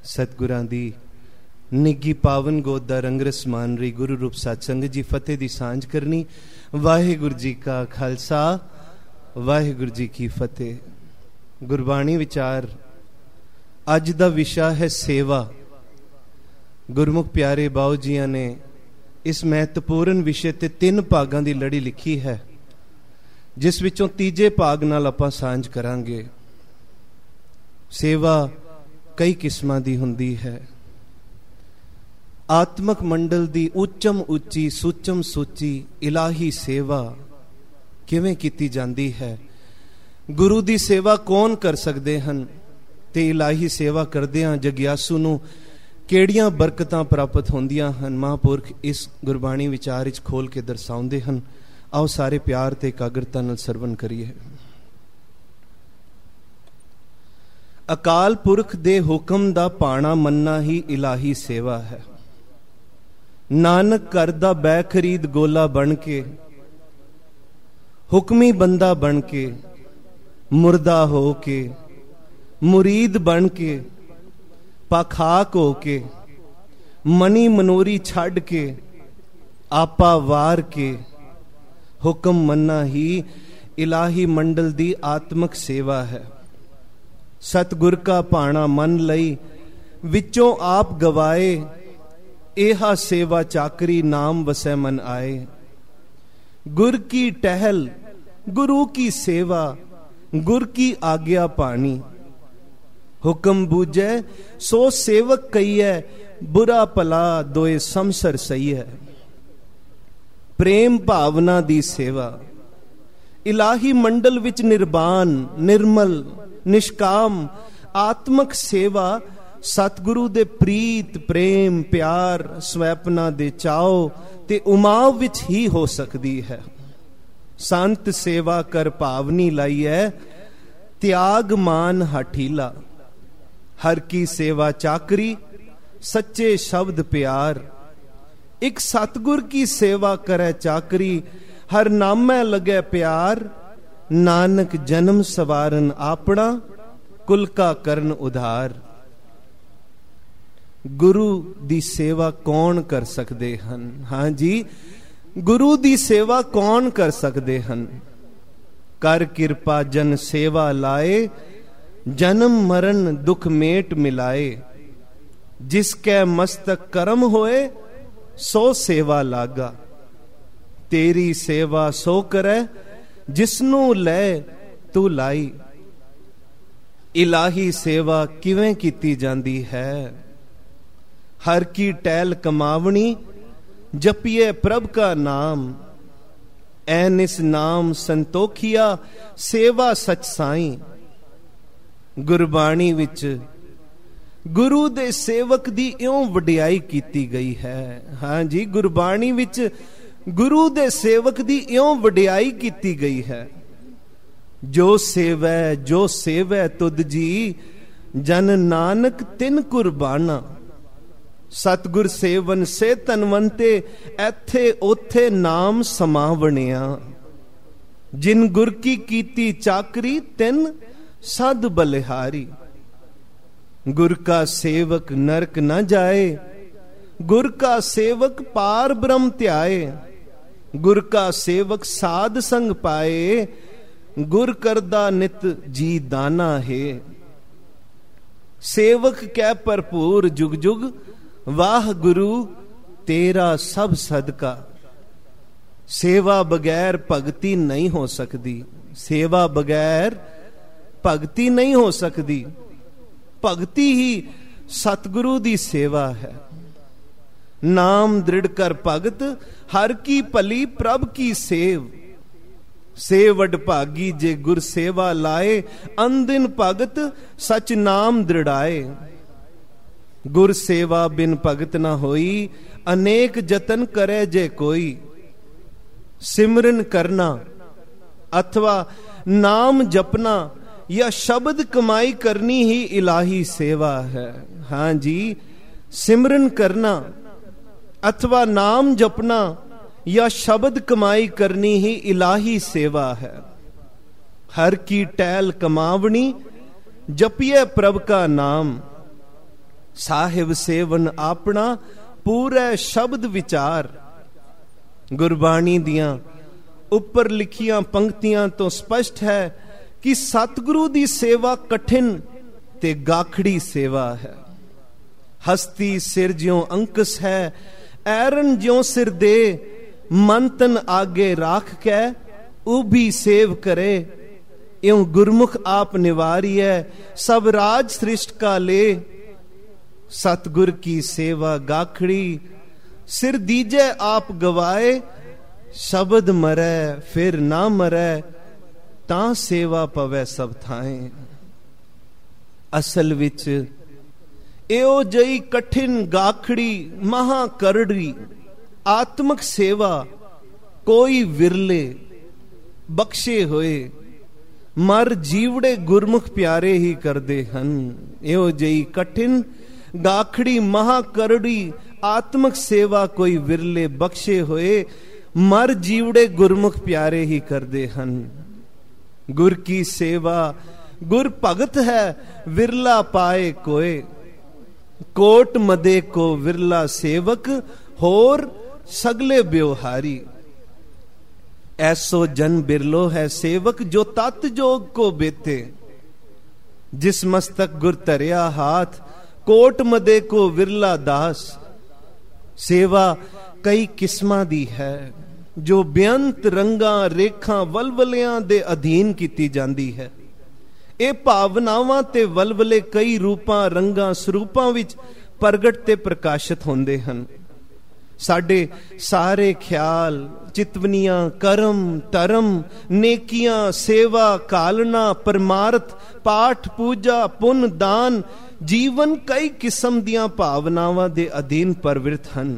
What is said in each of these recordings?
सतगुरां दी निੱਘੀ पावन गोद दा रंगरस मान रही गुरु रूप सत्संग जी फतेह दी सांझ करनी। वाहिगुरु जी का खालसा वाहिगुरु जी की फतेह। गुरबाणी विचार अज दा विशा है सेवा। गुरमुख प्यारे बाऊ जियां ने इस महत्वपूर्ण विषय ते 3 भागां दी लड़ी लिखी है, जिस विचों तीजे भाग नाल आपां सांझ करांगे। सेवा कई किस्मां दी हुंदी है। आत्मक मंडल दी उच्चम उच्ची सुचम सुची इलाही सेवा किवें कीती जांदी है। गुरु दी सेवा कौन कर सकदे हन ते इलाही सेवा करदियां जग्यासू नूं किहड़ियां बरकतां प्राप्त होंदियां हन। महापुरख इस गुरबाणी विचार विच खोल के दर्शाउंदे हन। आओ सारे प्यार ते एकाग्रता नाल सरवण करिए। अकाल पुरख दे हुक्म दा पाणा मन्ना ही इलाही सेवा है। नानक करदा बै खरीद गोला बन के, हुक्मी बंदा बन के, मुर्दा हो के, मुरीद बन के, पाखाक हो के, मनी मनोरी छड़ के, आपा वार के, हुक्म मन्ना ही इलाही मंडल दी आत्मक सेवा है। सतगुर का पाणा मन लई विचों आप गवाए, एहा सेवा चाकरी नाम वसै मन आए। गुर की टहल गुरु की सेवा, गुर की आज्ञा पानी। हुक्म बूझे सो सेवक कहिए, बुरा भला दोए समसर सही है। प्रेम भावना दी सेवा इलाही मंडल विच निर्बान निर्मल निष्काम आत्मक सेवा सतगुरु दे प्रीत प्रेम प्यार स्वैपना दे चाओ ते उमाव विच ही हो सकदी है। संत सेवा कर भावनी लाई है, त्याग मान हठीला। हर की सेवा चाकरी सच्चे शब्द प्यार। एक सतगुर की सेवा करे चाकरी, हर नामै लगे प्यार। नानक जन्म सवारन आपना, कुल का करन उधार। गुरु दी सेवा कौन कर सकते हैं? हाँ जी, गुरु दी सेवा कौन कर सकते हैं? कर कृपा जन सेवा लाए, जन्म मरण दुख मेट मिलाए। जिसके मस्तक कर्म होए, सो सेवा लागा। तेरी सेवा सो करे, जिसनू ले तू लाई। इलाही सेवा किवें कीती जांदी है? हर की टैल कमावनी, जपिए प्रभ का नाम। ऐन इस नाम संतोखिया, सेवा सच साई। गुरबाणी विच गुरु दे सेवक दी इउं वडियाई कीती गई है। हाँ जी, गुरबाणी विच गुरु दे सेवक दी इउं वडियाई कीती गई है। जो सेवै तुद जी, जन नानक तिन कुर्बाना। सतगुर सेवन से तनवंते, ऐथे ओथे नाम समा बनिया। जिन गुर की कीती चाकरी, तिन सद बलिहारी। गुर का सेवक नरक न जाए, गुर का सेवक पार ब्रह्म त्याए। गुर का सेवक साध संग पाए, गुर करदा नित जी दाना है। सेवक कै भरपूर जुग जुग, वाह गुरु तेरा सब सदका। सेवा बगैर भगती नहीं हो सकती। सेवा बगैर भगती नहीं हो सकती। भगती ही सतगुरु दी सेवा है। नाम दृढ़ कर भगत, हर की भली प्रभ की सेव। सेवड भागी जे गुर सेवा लाए, अंदिन भगत सच नाम दृढ़ाए। गुर सेवा बिन भगत न होई, अनेक जतन करे जे कोई। सिमरन करना अथवा नाम जपना या शब्द कमाई करनी ही इलाही सेवा है। हाँ जी, सिमरन करना अथवा नाम जपना या शब्द कमाई करनी ही इलाही सेवा है। हर की टैल कमावनी, जपिए प्रभ का नाम। ਸਾਹਿਬ ਸੇਵਨ ਆਪਣਾ ਪੂਰੇ ਸ਼ਬਦ ਵਿਚਾਰ। ਗੁਰਬਾਣੀ ਦੀਆਂ ਉੱਪਰ ਲਿਖੀਆਂ ਪੰਕਤੀਆਂ ਤੋਂ ਸਪਸ਼ਟ ਹੈ ਕਿ ਸਤਿਗੁਰੂ ਦੀ ਸੇਵਾ ਕਠਿਨ ਤੇ ਗਾਖੜੀ ਸੇਵਾ ਹੈ। ਹਸਤੀ ਸਿਰ ਜਿਉ ਅੰਕਸ ਹੈ, ਐਰਨ ਜਿਉ ਸਿਰ ਦੇ, ਮਨ ਤਨ ਆਗੇ ਰਾਖ ਕੇ ਉਭੀ ਸੇਵ ਕਰੇ। ਇਉ ਗੁਰਮੁਖ ਆਪ ਨਿਵਾਰੀਐ, ਸਭ ਰਾਜ ਸ੍ਰਿਸ਼ਟ ਕਾ ਲੇ। ਸਤਿਗੁਰ ਕੀ ਸੇਵਾ ਗਾਖੜੀ, ਸਿਰ ਦੀਜੈ ਆਪ ਗਵਾਏ। ਸ਼ਬਦ ਮਰੈ ਫਿਰ ਨਾ ਮਰੈ, ਤਾਂ ਸੇਵਾ ਪਵੈ ਸਭ ਥਾਏ। ਅਸਲ ਵਿੱਚ ਇਹੋ ਜਿਹੀ ਕਠਿਨ ਗਾਖੜੀ ਮਹਾ ਕਰੜੀ ਆਤਮਕ ਸੇਵਾ ਕੋਈ ਵਿਰਲੇ ਬਖਸ਼ੇ ਹੋਏ ਮਰ ਜੀਵੜੇ ਗੁਰਮੁਖ ਪਿਆਰੇ ਹੀ ਕਰਦੇ ਹਨ। ਇਹੋ ਜਿਹੀ ਕਠਿਨ ਗਾਖੜੀ ਮਹਾ ਕਰੜੀ ਆਤਮਕ ਸੇਵਾ ਕੋਈ ਵਿਰਲੇ ਬਖਸ਼ੇ ਹੋਏ ਮਰ ਜੀਵੜੇ ਗੁਰਮੁਖ ਪਿਆਰੇ ਹੀ ਕਰਦੇ ਹਨ। ਗੁਰ ਕੀ ਸੇਵਾ ਗੁਰ ਭਗਤ ਹੈ, ਵਿਰਲਾ ਪਾਏ ਕੋਏ। ਕੋਟ ਮਦੇ ਕੋ ਵਿਰਲਾ ਸੇਵਕ, ਹੋਰ ਸਗਲੇ ਬਿਵਹਾਰੀ। ਐਸੋ ਜਨ ਬਿਰਲੋ ਹੈ ਸੇਵਕ, ਜੋ ਤਤ ਜੋਗ ਕੋ ਬੇਤੇ। ਜਿਸ ਮਸਤਕ ਗੁਰ ਧਰਿਆ ਹਾਥ, ਕੋਟ ਮਦੇ ਕੋ ਵਿਰਲਾ ਦਾਸ। ਸੇਵਾ ਕਈ ਕਿਸਮਾਂ ਦੀ ਹੈ, ਜੋ ਬੇਅੰਤ ਰੰਗਾਂ ਰੇਖਾਂ ਵਲਵਲਿਆਂ ਦੇ ਅਧੀਨ ਕੀਤੀ ਜਾਂਦੀ ਹੈ। ਇਹ ਭਾਵਨਾਵਾਂ ਤੇ ਵਲਵਲੇ ਕਈ ਰੂਪਾਂ ਰੰਗਾਂ ਸਰੂਪਾਂ ਵਿੱਚ ਪ੍ਰਗਟ ਤੇ ਪ੍ਰਕਾਸ਼ਿਤ ਹੁੰਦੇ ਹਨ। ਸਾਡੇ ਸਾਰੇ ਖਿਆਲ, ਚਿਤਵਨੀਆਂ, ਕਰਮ, ਧਰਮ, ਨੇਕੀਆਂ, ਸੇਵਾ, ਕਾਲਨਾ, ਪਰਮਾਰਥ, ਪਾਠ, ਪੂਜਾ, ਪੁੰਨ, ਦਾਨ, ਜੀਵਨ ਕਈ ਕਿਸਮ ਦੀਆਂ ਭਾਵਨਾਵਾਂ ਦੇ ਅਧੀਨ ਪ੍ਰਵਿਰਤ ਹਨ।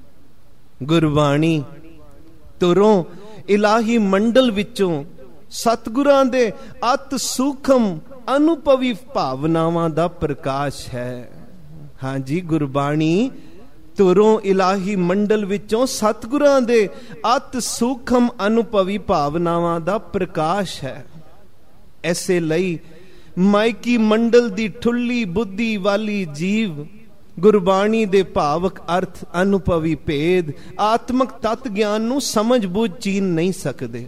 ਗੁਰਬਾਣੀ ਤੁਰੋਂ ਇਲਾਹੀ ਮੰਡਲ ਵਿੱਚੋਂ ਸਤਿਗੁਰਾਂ ਦੇ ਅਤ ਸੂਖਮ ਅਨੁਭਵੀ ਭਾਵਨਾਵਾਂ ਦਾ ਪ੍ਰਕਾਸ਼ ਹੈ। ਹਾਂਜੀ, ਗੁਰਬਾਣੀ ਤੁਰੋਂ ਇਲਾਹੀ ਮੰਡਲ ਵਿੱਚੋਂ ਸਤਿਗੁਰਾਂ ਦੇ ਅਤ ਸੂਖਮ ਅਨੁਭਵੀ ਭਾਵਨਾਵਾਂ ਦਾ ਪ੍ਰਕਾਸ਼ ਹੈ। ਐਸੇ ਲਈ ਮਾਇਕੀ ਮੰਡਲ ਦੀ ਠੁੱਲੀ ਬੁੱਧੀ ਵਾਲੀ ਜੀਵ ਗੁਰਬਾਣੀ ਦੇ ਭਾਵਕ ਅਰਥ, ਅਨੁਭਵੀ ਭੇਦ, ਆਤਮਕ ਤਤ ਗਿਆਨ ਨੂੰ ਸਮਝ ਬੁੱਝ ਚੀਨ ਨਹੀਂ ਸਕਦੇ।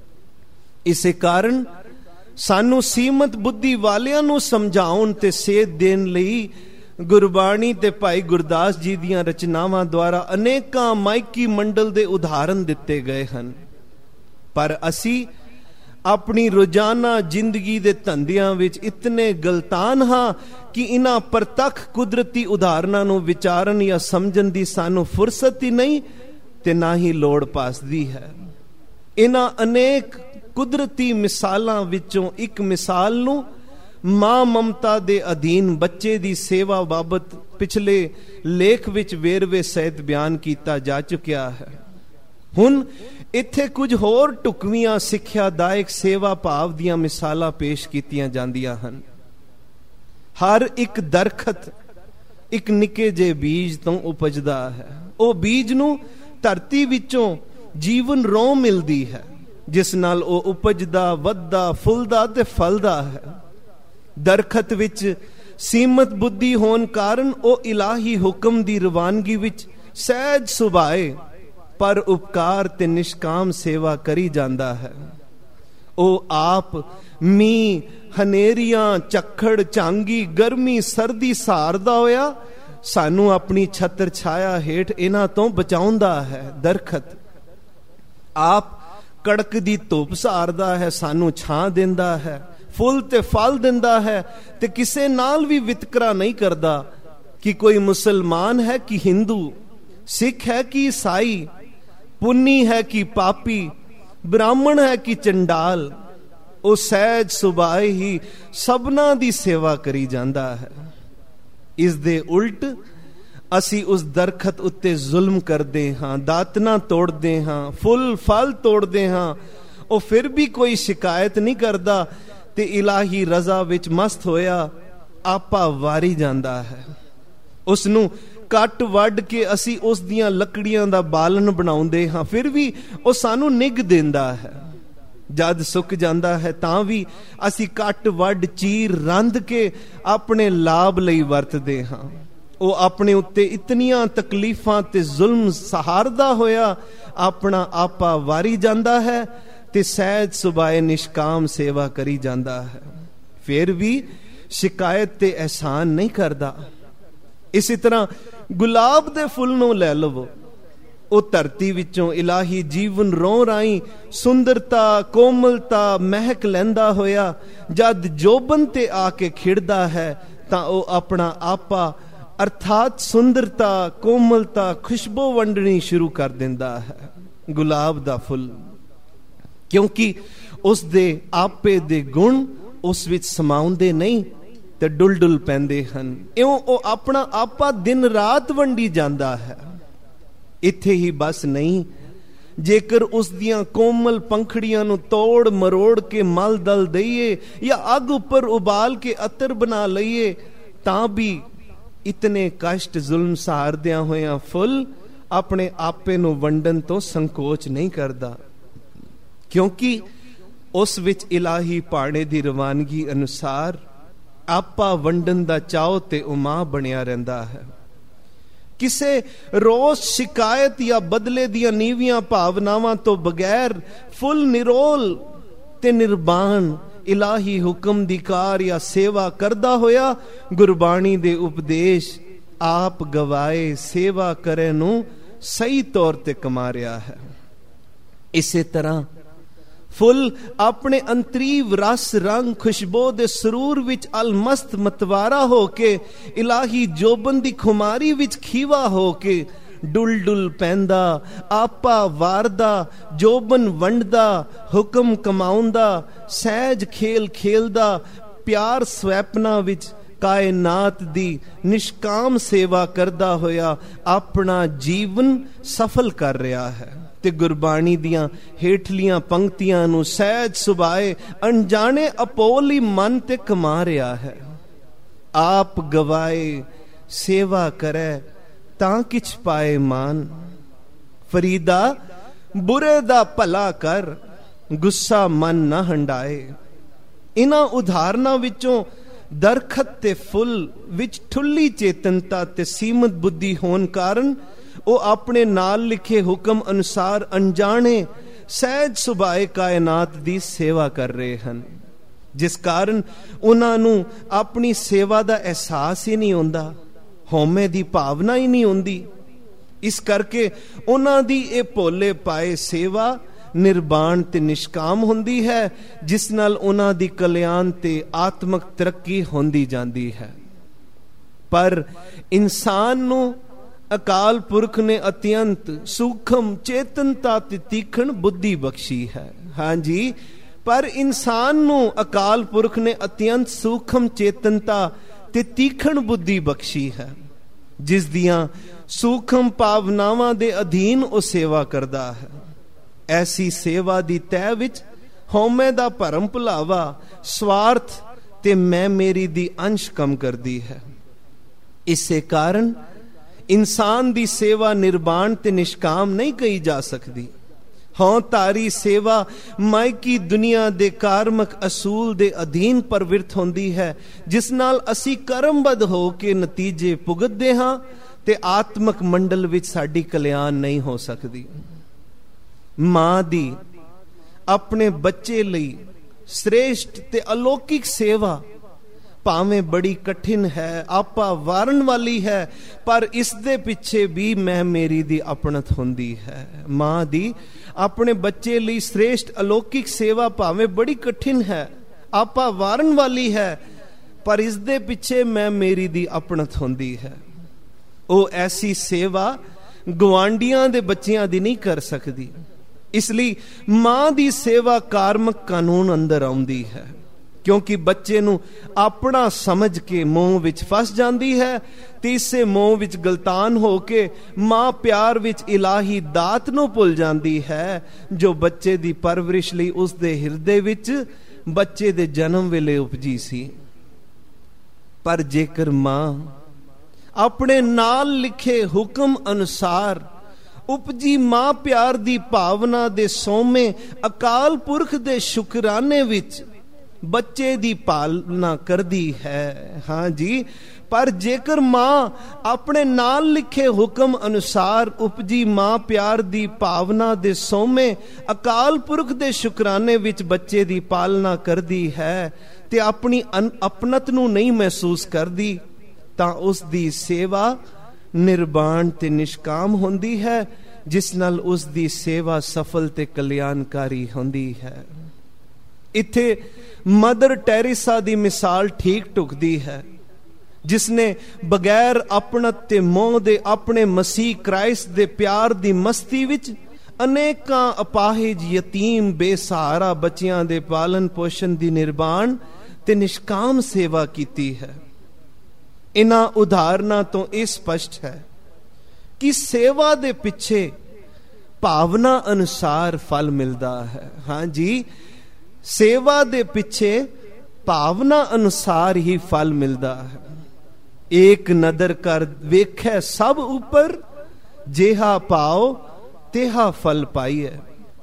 ਇਸੇ ਕਾਰਨ ਸਾਨੂੰ ਸੀਮਤ ਬੁੱਧੀ ਵਾਲਿਆਂ ਨੂੰ ਸਮਝਾਉਣ ਤੇ ਸੇਧ ਦੇਣ ਲਈ ਗੁਰਬਾਣੀ ਤੇ ਭਾਈ ਗੁਰਦਾਸ ਜੀ ਦੀਆਂ ਰਚਨਾਵਾਂ ਦੁਆਰਾ ਅਨੇਕਾਂ ਮਾਇਕੀ ਮੰਡਲ ਦੇ ਉਦਾਹਰਣ ਦਿੱਤੇ ਗਏ ਹਨ। ਪਰ ਅਸੀਂ ਆਪਣੀ ਰੋਜ਼ਾਨਾ ਜ਼ਿੰਦਗੀ ਦੇ ਧੰਦਿਆਂ ਵਿੱਚ ਇਤਨੇ ਗਲਤਾਨ ਹਾਂ ਕਿ ਇਹਨਾਂ ਪ੍ਰਤੱਖ ਕੁਦਰਤੀ ਉਦਾਹਰਣਾਂ ਨੂੰ ਵਿਚਾਰਨ ਜਾਂ ਸਮਝਣ ਦੀ ਸਾਨੂੰ ਫੁਰਸਤ ਹੀ ਨਹੀਂ ਤੇ ਨਾ ਹੀ ਲੋੜ ਪਾਸਦੀ ਹੈ। ਇਹਨਾਂ ਅਨੇਕ ਕੁਦਰਤੀ ਮਿਸਾਲਾਂ ਵਿੱਚੋਂ ਇੱਕ ਮਿਸਾਲ ਨੂੰ ਮਾਂ ਮਮਤਾ ਦੇ ਅਧੀਨ ਬੱਚੇ ਦੀ ਸੇਵਾ ਬਾਬਤ ਪਿਛਲੇ ਲੇਖ ਵਿੱਚ ਵੇਰਵੇ ਸਹਿਤ ਬਿਆਨ ਕੀਤਾ ਜਾ ਚੁੱਕਿਆ ਹੈ। ਹੁਣ ਇੱਥੇ ਕੁਝ ਹੋਰ ਢੁਕਵੀਆਂ ਸਿੱਖਿਆਦਾਇਕ ਸੇਵਾ ਭਾਵ ਦੀਆਂ ਮਿਸਾਲਾਂ ਪੇਸ਼ ਕੀਤੀਆਂ ਜਾਂਦੀਆਂ ਹਨ। ਹਰ ਇੱਕ ਦਰਖਤ ਇੱਕ ਨਿੱਕੇ ਜਿਹੇ ਬੀਜ ਤੋਂ ਉਪਜਦਾ ਹੈ। ਉਹ ਬੀਜ ਨੂੰ ਧਰਤੀ ਵਿੱਚੋਂ ਜੀਵਨ ਰੋਹ ਮਿਲਦੀ ਹੈ, ਜਿਸ ਨਾਲ ਉਹ ਉਪਜਦਾ, ਵੱਧਦਾ, ਫੁੱਲਦਾ ਤੇ ਫਲਦਾ ਹੈ। ਦਰਖਤ ਵਿੱਚ ਸੀਮਤ ਬੁੱਧੀ ਹੋਣ ਕਾਰਨ ਉਹ ਇਲਾਹੀ ਹੁਕਮ ਦੀ ਰਵਾਨਗੀ ਵਿੱਚ ਸਹਿਜ ਸੁਭਾਏ ਪਰ ਉਪਕਾਰ ਤੇ ਨਿਸ਼ਕਾਮ ਸੇਵਾ ਕਰੀ ਜਾਂਦਾ ਹੈ। ਉਹ ਆਪ ਮੀਂਹ, ਹਨੇਰੀਆਂ, ਝੱਖੜ, ਝਾਂਗੀ, ਗਰਮੀ, ਸਰਦੀ ਸਹਾਰਦਾ ਹੋਇਆ ਸਾਨੂੰ ਆਪਣੀ ਛਤਰ ਛਾਇਆ ਹੇਠ ਇਹਨਾਂ ਤੋਂ ਬਚਾਉਂਦਾ ਹੈ। ਦਰਖਤ ਆਪ ਕੜਕ ਦੀ ਧੁੱਪ ਸਹਾਰਦਾ ਹੈ, ਸਾਨੂੰ ਛਾਂ ਦਿੰਦਾ ਹੈ, ਫੁੱਲ ਤੇ ਫਲ ਦਿੰਦਾ ਹੈ ਤੇ ਕਿਸੇ ਨਾਲ ਵੀ ਵਿਤਕਰਾ ਨਹੀਂ ਕਰਦਾ ਕਿ ਕੋਈ ਮੁਸਲਮਾਨ ਹੈ ਕਿ ਹਿੰਦੂ, ਸਿੱਖ ਹੈ ਕਿ ਈਸਾਈ, ਪੁੰਨੀ ਹੈ ਕਿ ਪਾਪੀ, ਬ੍ਰਾਹਮਣ ਹੈ ਕਿ ਚੰਡਾਲ। ਉਹ ਸਹਿਜ ਸੁਭਾਏ ਹੀ ਸਭਨਾਂ ਦੀ ਸੇਵਾ ਕਰੀ ਜਾਂਦਾ ਹੈ। ਇਸ ਦੇ ਉਲਟ ਅਸੀਂ ਉਸ ਦਰਖਤ ਉੱਤੇ ਜ਼ੁਲਮ ਕਰਦੇ ਹਾਂ, ਦਾਤਨਾ ਤੋੜਦੇ ਹਾਂ, ਫੁੱਲ ਫਲ ਤੋੜਦੇ ਹਾਂ। ਉਹ ਫਿਰ ਵੀ ਕੋਈ ਸ਼ਿਕਾਇਤ ਨਹੀਂ ਕਰਦਾ ਤੇ ਇਲਾਹੀ ਰਜ਼ਾ ਵਿੱਚ ਮਸਤ ਹੋਇਆ ਆਪਾ ਵਾਰੀ ਜਾਂਦਾ ਹੈ। ਉਸ ਨੂੰ ਕੱਟ ਵੱਢ ਕੇ ਅਸੀਂ ਉਸ ਦੀਆਂ ਲੱਕੜੀਆਂ ਦਾ ਬਾਲਣ ਬਣਾਉਂਦੇ ਹਾਂ, ਫਿਰ ਵੀ ਉਹ ਸਾਨੂੰ ਨਿੱਘ ਦਿੰਦਾ ਹੈ। ਜਦ ਸੁੱਕ ਜਾਂਦਾ ਹੈ ਤਾਂ ਵੀ ਅਸੀਂ ਕੱਟ ਵੱਢ ਚੀਰ ਰੰਧ ਕੇ ਆਪਣੇ ਲਾਭ ਲਈ ਵਰਤਦੇ ਹਾਂ। ਉਹ ਆਪਣੇ ਉੱਤੇ ਇਤਨੀਆਂ ਤਕਲੀਫਾਂ ਤੇ ਜ਼ੁਲਮ ਸਹਾਰਦਾ ਹੋਇਆ ਆਪਣਾ ਆਪਾ ਵਾਰੀ ਜਾਂਦਾ ਹੈ ਤੇ ਸਹਿਜ ਸੁਭਾਏ ਨਿਸ਼ਕਾਮ ਸੇਵਾ ਕਰੀ ਜਾਂਦਾ ਹੈ। ਫਿਰ ਵੀ ਸ਼ਿਕਾਇਤ ਤੇ ਅਹਿਸਾਨ ਨਹੀਂ ਕਰਦਾ। ਇਸੇ ਤਰ੍ਹਾਂ ਗੁਲਾਬ ਦੇ ਫੁੱਲ ਨੂੰ ਲੈ ਲਵੋ, ਉਹ ਧਰਤੀ ਵਿੱਚੋਂ ਇਲਾਹੀ ਜੀਵਨ ਰੋਂ ਰਾਈ ਸੁੰਦਰਤਾ ਕੋਮਲਤਾ ਮਹਿਕ ਲੈਂਦਾ ਹੋਇਆ ਜਦ ਜੋਬਨ ਤੇ ਆ ਕੇ ਖਿੜਦਾ ਹੈ ਤਾਂ ਉਹ ਆਪਣਾ ਆਪਾ ਅਰਥਾਤ ਸੁੰਦਰਤਾ ਕੋਮਲਤਾ ਖੁਸ਼ਬੂ ਵੰਡਣੀ ਸ਼ੁਰੂ ਕਰ ਦਿੰਦਾ ਹੈ। ਗੁਲਾਬ ਦਾ ਫੁੱਲ, ਕਿਉਂਕਿ ਉਸ ਦੇ ਆਪੇ ਦੇ ਗੁਣ ਉਸ ਵਿੱਚ ਸਮਾਉਂਦੇ ਨਹੀਂ ਤੇ ਡੁੱਲ ਡੁੱਲ ਪੈਂਦੇ ਹਨ। ਇਉਂ ਉਹ ਆਪਣਾ ਆਪਾ ਦਿਨ ਰਾਤ ਵੰਡੀ ਜਾਂਦਾ ਹੈ। ਇੱਥੇ ਹੀ ਬਸ ਨਹੀਂ, ਜੇਕਰ ਉਸ ਦੀਆਂ ਕੋਮਲ ਪੰਖੜੀਆਂ ਨੂੰ ਤੋੜ ਮਰੋੜ ਕੇ ਮਲ ਦਲ ਦਈਏ ਜਾਂ ਅੱਗ ਉੱਪਰ ਉਬਾਲ ਕੇ ਅਤਰ ਬਣਾ ਲਈਏ ਤਾਂ ਵੀ ਇਤਨੇ ਕਸ਼ਟ ਜ਼ੁਲਮ ਸਹਾਰਦਿਆਂ ਹੋਇਆਂ ਫੁੱਲ ਆਪਣੇ ਆਪੇ ਨੂੰ ਵੰਡਣ ਤੋਂ ਸੰਕੋਚ ਨਹੀਂ ਕਰਦਾ, ਕਿਉਂਕਿ ਉਸ ਵਿੱਚ ਇਲਾਹੀ ਭਾਣੇ ਦੀ ਰਵਾਨਗੀ ਅਨੁਸਾਰ ਆਪਾ ਵੰਡਣ ਦਾ ਚਾਉ ਤੇ ਉਮਾ ਬਣਿਆ ਰਹਿੰਦਾ ਹੈ। ਕਿਸੇ ਰੋਸ ਸ਼ਿਕਾਇਤ ਜਾਂ ਬਦਲੇ ਦੀਆਂ ਨੀਵੀਆਂ ਭਾਵਨਾਵਾਂ ਤੋਂ ਬਗੈਰ ਫੁੱਲ ਨਿਰੋਲ ਤੇ ਨਿਰਬਾਨ ਇਲਾਹੀ ਹੁਕਮ ਦੀ ਕਾਰ ਜਾਂ ਸੇਵਾ ਕਰਦਾ ਹੋਇਆ ਗੁਰਬਾਣੀ ਦੇ ਉਪਦੇਸ਼ ਆਪ ਗਵਾਏ ਸੇਵਾ ਕਰੇ ਨੂੰ ਸਹੀ ਤੌਰ ਤੇ ਕਮਾ ਰਿਹਾ ਹੈ। ਇਸੇ ਤਰ੍ਹਾਂ ਫੁੱਲ ਆਪਣੇ ਅੰਤਰੀਵ ਰਸ ਰੰਗ ਖੁਸ਼ਬੂ ਦੇ ਸਰੂਰ ਵਿੱਚ ਅਲਮਸਤ ਮਤਵਾਰਾ ਹੋ ਕੇ ਇਲਾਹੀ ਜੋਬਨ ਦੀ ਖੁਮਾਰੀ ਵਿੱਚ ਖੀਵਾ ਹੋ ਕੇ ਡੁੱਲ ਡੁੱਲ ਪੈਂਦਾ ਆਪਾ ਵਾਰਦਾ ਜੋਬਨ ਵੰਡਦਾ ਹੁਕਮ ਕਮਾਉਂਦਾ ਸਹਿਜ ਖੇਲ ਖੇਲਦਾ ਪਿਆਰ ਸਵੈਪਨਾ ਵਿੱਚ ਕਾਇਨਾਤ ਦੀ ਨਿਸ਼ਕਾਮ ਸੇਵਾ ਕਰਦਾ ਹੋਇਆ ਆਪਣਾ ਜੀਵਨ ਸਫਲ ਕਰ ਰਿਹਾ ਹੈ। ਤੇ ਗੁਰਬਾਣੀ ਦੀਆਂ ਹੇਠਲੀਆਂ ਪੰਕਤੀਆਂ ਨੂੰ ਸਹਿਜ ਸੁਭਾਏ ਅਣਜਾਣੇ ਅਪੋਲੀ ਮਨ ਤੇ ਕਮਾ ਰਿਹਾ ਹੈ। ਆਪ ਗਵਾਏ ਸੇਵਾ ਕਰੇ ਤਾਂ ਕਿਛ ਪਾਏ ਮਾਨ, ਫਰੀਦਾ ਬੁਰੇ ਦਾ ਭਲਾ ਕਰ ਗੁੱਸਾ ਮਨ ਨਾ ਹੰਡਾਏ। ਇਹਨਾਂ ਉਦਾਹਰਨਾਂ ਵਿੱਚੋਂ ਦਰਖਤ ਤੇ ਫੁੱਲ ਵਿੱਚ ਠੁੱਲੀ ਚੇਤਨਤਾ ਤੇ ਸੀਮਤ ਬੁੱਧੀ ਹੋਣ ਕਾਰਨ ਉਹ ਆਪਣੇ ਨਾਲ ਲਿਖੇ ਹੁਕਮ ਅਨੁਸਾਰ ਅਣਜਾਣੇ ਸਹਿਜ ਸੁਭਾਏ ਕਾਇਨਾਤ ਦੀ ਸੇਵਾ ਕਰ ਰਹੇ ਹਨ, ਜਿਸ ਕਾਰਨ ਉਹਨਾਂ ਨੂੰ ਆਪਣੀ ਸੇਵਾ ਦਾ ਅਹਿਸਾਸ ਹੀ ਨਹੀਂ ਹੁੰਦਾ, ਹਉਮੈ ਦੀ ਭਾਵਨਾ ਹੀ ਨਹੀਂ ਹੁੰਦੀ। ਇਸ ਕਰਕੇ ਉਹਨਾਂ ਦੀ ਇਹ ਭੋਲੇ ਪਾਏ ਸੇਵਾ ਨਿਰਬਾਣ ਤੇ ਨਿਸ਼ਕਾਮ ਹੁੰਦੀ ਹੈ, ਜਿਸ ਨਾਲ ਉਹਨਾਂ ਦੀ ਕਲਿਆਣ ਤੇ ਆਤਮਿਕ ਤਰੱਕੀ ਹੁੰਦੀ ਜਾਂਦੀ ਹੈ। ਪਰ ਇਨਸਾਨ ਨੂੰ ਅਕਾਲ ਪੁਰਖ ਨੇ ਅਤਿਅੰਤ ਸੂਖਮ ਚੇਤਨਤਾ ਤੇ ਤੀਖਣ ਬੁੱਧੀ ਬਖਸ਼ੀ ਹੈ। ਹਾਂਜੀ, ਪਰ ਇਨਸਾਨ ਨੂੰ ਅਕਾਲ ਪੁਰਖ ਨੇ ਅਤਿਅੰਤ ਸੂਖਮ ਚੇਤਨਤਾ ਤੇ ਤੀਖਣ ਬੁੱਧੀ ਬਖਸ਼ੀ ਹੈ, ਜਿਸ ਦੀਆਂ ਸੂਖਮ ਭਾਵਨਾਵਾਂ ਦੇ ਅਧੀਨ ਉਹ ਸੇਵਾ ਕਰਦਾ ਹੈ। ਐਸੀ ਸੇਵਾ ਦੀ ਤਹਿ ਵਿੱਚ ਹਉਮੈ ਦਾ ਭਰਮ ਭੁਲਾਵਾ ਸਵਾਰਥ ਤੇ ਮੈਂ ਮੇਰੀ ਦੀ ਅੰਸ਼ ਕਮ ਕਰਦੀ ਹੈ। ਇਸੇ ਕਾਰਨ ਇਨਸਾਨ ਦੀ ਸੇਵਾ ਨਿਰਬਾਣ ਤੇ ਨਿਸ਼ਕਾਮ ਨਹੀਂ ਕਹੀ ਜਾ ਸਕਦੀ। ਹਉ ਧਾਰੀ ਸੇਵਾ ਮਾਇਕੀ ਦੁਨੀਆ ਦੇ ਕਾਰਮਕ ਅਸੂਲ ਦੇ ਅਧੀਨ ਪ੍ਰਵਿਰਤ ਹੁੰਦੀ ਹੈ, ਜਿਸ ਨਾਲ ਅਸੀਂ ਕਰਮਬੱਧ ਹੋ ਕੇ ਨਤੀਜੇ ਭੁਗਤਦੇ ਹਾਂ ਤੇ ਆਤਮਿਕ ਮੰਡਲ ਵਿੱਚ ਸਾਡੀ ਕਲਿਆਣ ਨਹੀਂ ਹੋ ਸਕਦੀ। ਮਾਂ ਦੀ ਆਪਣੇ ਬੱਚੇ ਲਈ ਸ੍ਰੇਸ਼ਟ ਤੇ ਅਲੌਕਿਕ ਸੇਵਾ ਭਾਵੇਂ ਬੜੀ ਕਠਿਨ ਹੈ, ਆਪਾ ਵਾਰਨ ਵਾਲੀ ਹੈ, ਪਰ ਇਸ ਦੇ ਪਿੱਛੇ ਵੀ ਮੈਂ ਮੇਰੀ ਦੀ ਆਪਣਤ ਹੁੰਦੀ ਹੈ। ਮਾਂ ਦੀ ਆਪਣੇ ਬੱਚੇ ਲਈ ਸ੍ਰੇਸ਼ਟ ਅਲੌਕਿਕ ਸੇਵਾ ਭਾਵੇਂ ਬੜੀ ਕਠਿਨ ਹੈ, ਆਪਾ ਵਾਰਨ ਵਾਲੀ ਹੈ, ਪਰ ਇਸ ਦੇ ਪਿੱਛੇ ਮੈਂ ਮੇਰੀ ਦੀ ਆਪਣਤ ਹੁੰਦੀ ਹੈ। ਉਹ ਐਸੀ ਸੇਵਾ ਗੁਆਂਢੀਆਂ ਦੇ ਬੱਚਿਆਂ ਦੀ ਨਹੀਂ ਕਰ ਸਕਦੀ। ਇਸ ਲਈ ਮਾਂ ਦੀ ਸੇਵਾ ਕਾਰਮਕ ਕਾਨੂੰਨ ਅੰਦਰ ਆਉਂਦੀ ਹੈ, ਕਿਉਂਕਿ ਬੱਚੇ ਨੂੰ ਆਪਣਾ ਸਮਝ ਕੇ ਮੋਹ ਵਿੱਚ ਫਸ ਜਾਂਦੀ ਹੈ ਤੇ ਇਸੇ ਮੋਹ ਵਿੱਚ ਗਲਤਾਨ ਹੋ ਕੇ ਮਾਂ ਪਿਆਰ ਵਿੱਚ ਇਲਾਹੀ ਦਾਤ ਨੂੰ ਭੁੱਲ ਜਾਂਦੀ ਹੈ, ਜੋ ਬੱਚੇ ਦੀ ਪਰਵਰਿਸ਼ ਲਈ ਉਸ ਦੇ ਹਿਰਦੇ ਵਿੱਚ ਬੱਚੇ ਦੇ ਜਨਮ ਵੇਲੇ ਉਪਜੀ ਸੀ। ਪਰ ਜੇਕਰ ਮਾਂ ਆਪਣੇ ਨਾਲ ਲਿਖੇ ਹੁਕਮ ਅਨੁਸਾਰ ਉਪਜੀ ਮਾਂ ਪਿਆਰ ਦੀ ਭਾਵਨਾ ਦੇ ਸੋਮੇ ਅਕਾਲ ਪੁਰਖ ਦੇ ਸ਼ੁਕਰਾਨੇ ਵਿੱਚ ਬੱਚੇ ਦੀ ਪਾਲਣਾ ਕਰਦੀ ਹੈ, ਹਾਂ ਜੀ, ਪਰ ਜੇਕਰ ਮਾਂ ਆਪਣੇ ਨਾਲ ਲਿਖੇ ਹੁਕਮ ਅਨੁਸਾਰ ਉਪਜੀ ਮਾਂ ਪਿਆਰ ਦੀ ਭਾਵਨਾ ਦੇ ਸੋਮੇ ਅਕਾਲ ਪੁਰਖ ਦੇ ਸ਼ੁਕਰਾਨੇ ਵਿੱਚ ਬੱਚੇ ਦੀ ਪਾਲਣਾ ਕਰਦੀ ਹੈ ਤੇ ਆਪਣੀ ਆਪਣਤ ਨੂੰ ਨਹੀਂ ਮਹਿਸੂਸ ਕਰਦੀ, ਤਾਂ ਉਸ ਦੀ ਸੇਵਾ ਨਿਰਬਾਣ ਤੇ ਨਿਸ਼ਕਾਮ ਹੁੰਦੀ ਹੈ, ਜਿਸ ਨਾਲ ਉਸ ਦੀ ਸੇਵਾ ਸਫਲ ਤੇ ਕਲਿਆਣਕਾਰੀ ਹੁੰਦੀ ਹੈ। ਇੱਥੇ ਮਦਰ ਟੈਰੇਸਾ ਦੀ ਮਿਸਾਲ ਠੀਕ ਢੁਕਦੀ ਹੈ, ਜਿਸਨੇ ਬਗੈਰ ਆਪਣਤ ਤੇ ਮੋਹ ਦੇ ਆਪਣੇ ਮਸੀਹ ਕ੍ਰਾਈਸਟ ਦੇ ਪਿਆਰ ਦੀ ਮਸਤੀ ਵਿੱਚ ਅਨੇਕਾਂ ਅਪਾਹਿਜ ਯਤੀਮ ਬੇਸਹਾਰਾ ਬੱਚਿਆਂ ਦੇ ਪਾਲਣ ਪੋਸ਼ਣ ਦੀ ਨਿਰਬਾਣ ਤੇ ਨਿਸ਼ਕਾਮ ਸੇਵਾ ਕੀਤੀ ਹੈ। ਇਹਨਾਂ ਉਦਾਹਰਨਾਂ ਤੋਂ ਇਹ ਸਪਸ਼ਟ ਹੈ ਕਿ ਸੇਵਾ ਦੇ ਪਿੱਛੇ ਭਾਵਨਾ ਅਨੁਸਾਰ ਫਲ ਮਿਲਦਾ ਹੈ। ਹਾਂਜੀ, ਸੇਵਾ ਦੇ ਪਿੱਛੇ ਭਾਵਨਾ ਅਨੁਸਾਰ ਹੀ ਫਲ ਮਿਲਦਾ ਹੈ। ਏਕ ਨਦਰ ਕਰ ਵੇਖੈ ਸਭ ਉਪਰ, ਜਿਹਾ ਭਾਉ ਤੇਹਾ ਫਲ ਪਾਈਐ।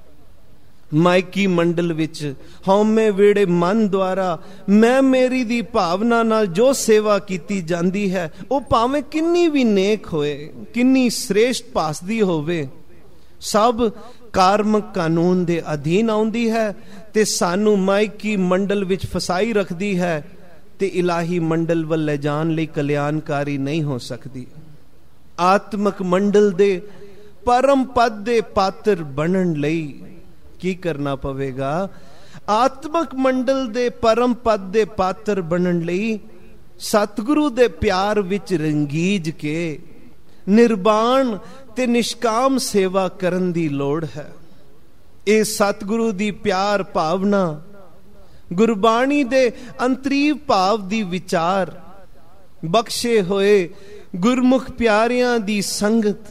ਮਾਇਕੀ ਮੰਡਲ ਵਿੱਚ ਹਉਮੈ ਵੇੜੇ ਮਨ ਦੁਆਰਾ ਮੈਂ ਮੇਰੀ ਦੀ ਭਾਵਨਾ ਨਾਲ ਜੋ ਸੇਵਾ ਕੀਤੀ ਜਾਂਦੀ ਹੈ, ਉਹ ਭਾਵੇਂ ਕਿੰਨੀ ਵੀ ਨੇਕ ਹੋਏ, ਕਿੰਨੀ ਸ੍ਰੇਸ਼ਟ ਭਾਸਦੀ ਹੋਵੇ, ਸਭ ਕਾਰਮਕ ਕਾਨੂੰਨ ਦੇ ਅਧੀਨ ਆਉਂਦੀ ਹੈ ਤੇ ਸਾਨੂੰ ਮਾਇਕੀ ਮੰਡਲ ਵਿੱਚ ਫਸਾਈ ਰੱਖਦੀ ਹੈ ਤੇ ਇਲਾਹੀ ਮੰਡਲ ਵੱਲ ਲੈ ਜਾਣ ਲਈ ਕਲਿਆਣਕਾਰੀ ਨਹੀਂ ਹੋ ਸਕਦੀ। ਆਤਮਕ ਮੰਡਲ ਦੇ ਪਰਮ ਪਦ ਦੇ ਪਾਤਰ ਬਣਨ ਲਈ ਕੀ ਕਰਨਾ ਪਵੇਗਾ? ਆਤਮਕ ਮੰਡਲ ਦੇ ਪਰਮ ਪਦ ਦੇ ਪਾਤਰ ਬਣਨ ਲਈ ਸਤਿਗੁਰੂ ਦੇ ਪਿਆਰ ਵਿੱਚ ਰੰਗੀਜ ਕੇ ਨਿਰਬਾਣ ਤੇ ਨਿਸ਼ਕਾਮ ਸੇਵਾ ਕਰਨ ਦੀ ਲੋੜ ਹੈ। ਇਹ ਸਤਿਗੁਰੂ ਦੀ ਪਿਆਰ ਭਾਵਨਾ, ਗੁਰਬਾਣੀ ਦੇ ਅੰਤਰੀਵ ਭਾਵ ਦੀ ਵਿਚਾਰ, ਬਖਸ਼ੇ ਹੋਏ ਗੁਰਮੁਖ ਪਿਆਰਿਆਂ ਦੀ ਸੰਗਤ,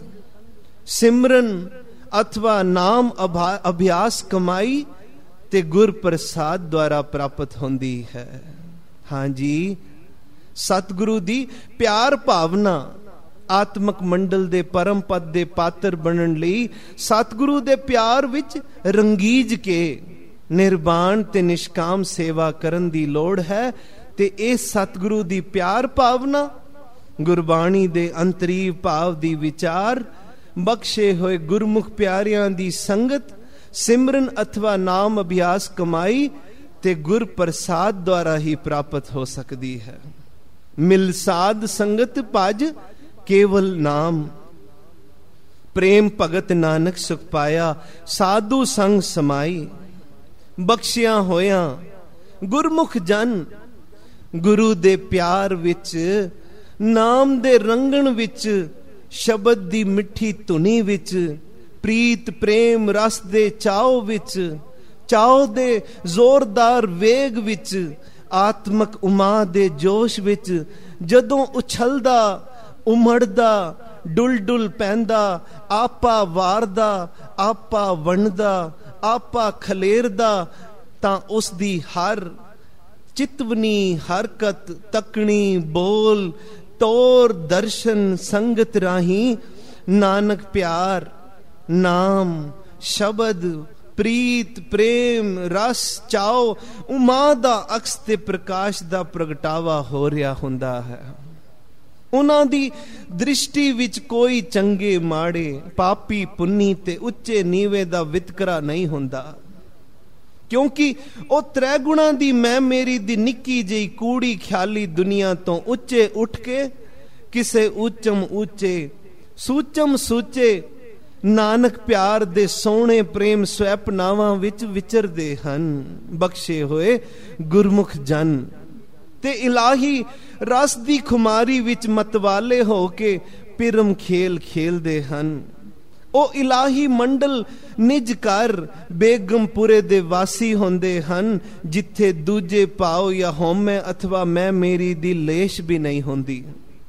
ਸਿਮਰਨ ਅਥਵਾ ਨਾਮ ਅਭਿਆਸ ਕਮਾਈ ਤੇ ਗੁਰ ਪ੍ਰਸਾਦ ਦੁਆਰਾ ਪ੍ਰਾਪਤ ਹੁੰਦੀ ਹੈ। ਹਾਂਜੀ, ਸਤਿਗੁਰੂ ਦੀ ਪਿਆਰ ਭਾਵਨਾ ਆਤਮਕ ਮੰਡਲ ਦੇ ਪਰਮ ਪਦ ਦੇ ਪਾਤਰ ਬਣਨ ਲਈ ਸਤਿਗੁਰੂ ਦੇ ਪਿਆਰ ਵਿੱਚ ਰੰਗੀਜ ਕੇ ਨਿਰਬਾਣ ਤੇ ਨਿਸ਼ਕਾਮ ਸੇਵਾ ਕਰਨ ਦੀ ਲੋੜ ਹੈ। ਤੇ ਇਹ ਸਤਿਗੁਰੂ ਦੀ ਪਿਆਰ ਭਾਵਨਾ, ਗੁਰਬਾਣੀ ਦੇ ਅੰਤਰੀਵ ਭਾਵ ਦੀ ਵਿਚਾਰ, ਬਖਸ਼ੇ ਹੋਏ ਗੁਰਮੁਖ ਪਿਆਰਿਆਂ ਦੀ ਸੰਗਤ, ਸਿਮਰਨ ਅਥਵਾ ਨਾਮ ਅਭਿਆਸ ਕਮਾਈ ਤੇ ਗੁਰ ਪ੍ਰਸਾਦ ਦੁਆਰਾ ਹੀ ਪ੍ਰਾਪਤ ਹੋ ਸਕਦੀ ਹੈ। ਮਿਲ ਸਾਧ ਸੰਗਤ ਭਜ ਕੇਵਲ ਨਾਮ, ਪ੍ਰੇਮ ਭਗਤ ਨਾਨਕ ਸੁਖ ਪਾਇਆ, ਸਾਧੂ ਸੰਗ ਸਮਾਈ। ਬਖਸ਼ਿਆ ਹੋਇਆ ਗੁਰਮੁਖ ਜਨ ਗੁਰੂ ਦੇ ਪਿਆਰ ਵਿੱਚ, ਨਾਮ ਦੇ ਰੰਗਣ ਵਿੱਚ, ਸ਼ਬਦ ਦੀ ਮਿੱਠੀ ਧੁਨੀ ਵਿੱਚ, ਪ੍ਰੀਤ ਪ੍ਰੇਮ ਰਸ ਦੇ ਚਾਉ ਵਿੱਚ, ਚਾਉ ਦੇ ਜ਼ੋਰਦਾਰ ਵੇਗ ਵਿੱਚ, ਆਤਮਕ ਉਮਾ ਦੇ ਜੋਸ਼ ਵਿੱਚ ਜਦੋਂ ਉਛਲਦਾ, ਉਮੜਦਾ, ਡੁੱਲ ਡੁੱਲ ਪੈਂਦਾ, ਆਪਾ ਵਾਰਦਾ, ਆਪਾ ਵੰਡਦਾ, ਆਪਾ ਖਲੇਰਦਾ, ਤਾਂ ਉਸ ਦੀ ਹਰ ਚਿਤਵਨੀ, ਹਰਕਤ, ਤਕਣੀ, ਬੋਲ, ਤੋਰ, ਦਰਸ਼ਨ, ਸੰਗਤ ਰਾਹੀਂ ਨਾਨਕ ਪਿਆਰ, ਨਾਮ, ਸ਼ਬਦ, ਪ੍ਰੀਤ, ਪ੍ਰੇਮ, ਰਸ, ਚਾਉ, ਉਮਾ ਦਾ ਅਕਸ ਤੇ ਪ੍ਰਕਾਸ਼ ਦਾ ਪ੍ਰਗਟਾਵਾ ਹੋ ਰਿਹਾ ਹੁੰਦਾ ਹੈ। ਉਹਨਾਂ ਦੀ ਦ੍ਰਿਸ਼ਟੀ ਵਿੱਚ ਕੋਈ ਚੰਗੇ ਮਾੜੇ, ਪਾਪੀ ਪੁੰਨੀ ਤੇ ਉੱਚੇ ਨੀਵੇਂ ਦਾ ਵਿਤਕਰਾ ਨਹੀਂ ਹੁੰਦਾ, ਕਿਉਂਕਿ ਉਹ ਤ੍ਰੈ ਗੁਣਾ ਦੀ ਮੈਂ ਮੇਰੀ ਦੀ ਨਿੱਕੀ ਜਿਹੀ ਕੂੜੀ ਖਿਆਲੀ ਦੁਨੀਆ ਤੋਂ ਉੱਚੇ ਉੱਠ ਕੇ ਕਿਸੇ ਉੱਚਮ ਉੱਚੇ, ਸੂਚਮ ਸੂਚੇ ਨਾਨਕ ਪਿਆਰ ਦੇ ਸੋਹਣੇ ਪ੍ਰੇਮ ਸਵੈਪਨਾਵਾਂ ਵਿੱਚ ਵਿਚਰਦੇ ਹਨ। ਬਖਸ਼ੇ ਹੋਏ ਗੁਰਮੁਖ ਜਨ ਤੇ ਇਲਾਹੀ ਰਸ ਦੀ ਖੁਮਾਰੀ ਵਿੱਚ ਮਤਵਾਲੇ ਹੋ ਕੇ ਪਿਰਮ ਖੇਲ ਖੇਲਦੇ ਹਨ। ਉਹ ਇਲਾਹੀ ਮੰਡਲ ਨਿਜ ਘਰ ਬੇਗਮਪੁਰੇ ਦੇ ਵਾਸੀ ਹੁੰਦੇ ਹਨ, ਜਿੱਥੇ ਦੂਜੇ ਭਾਵ ਜਾਂ ਹਉਮੈ ਅਥਵਾ ਮੈਂ ਮੇਰੀ ਦੀ ਲੇਸ਼ ਵੀ ਨਹੀਂ ਹੁੰਦੀ।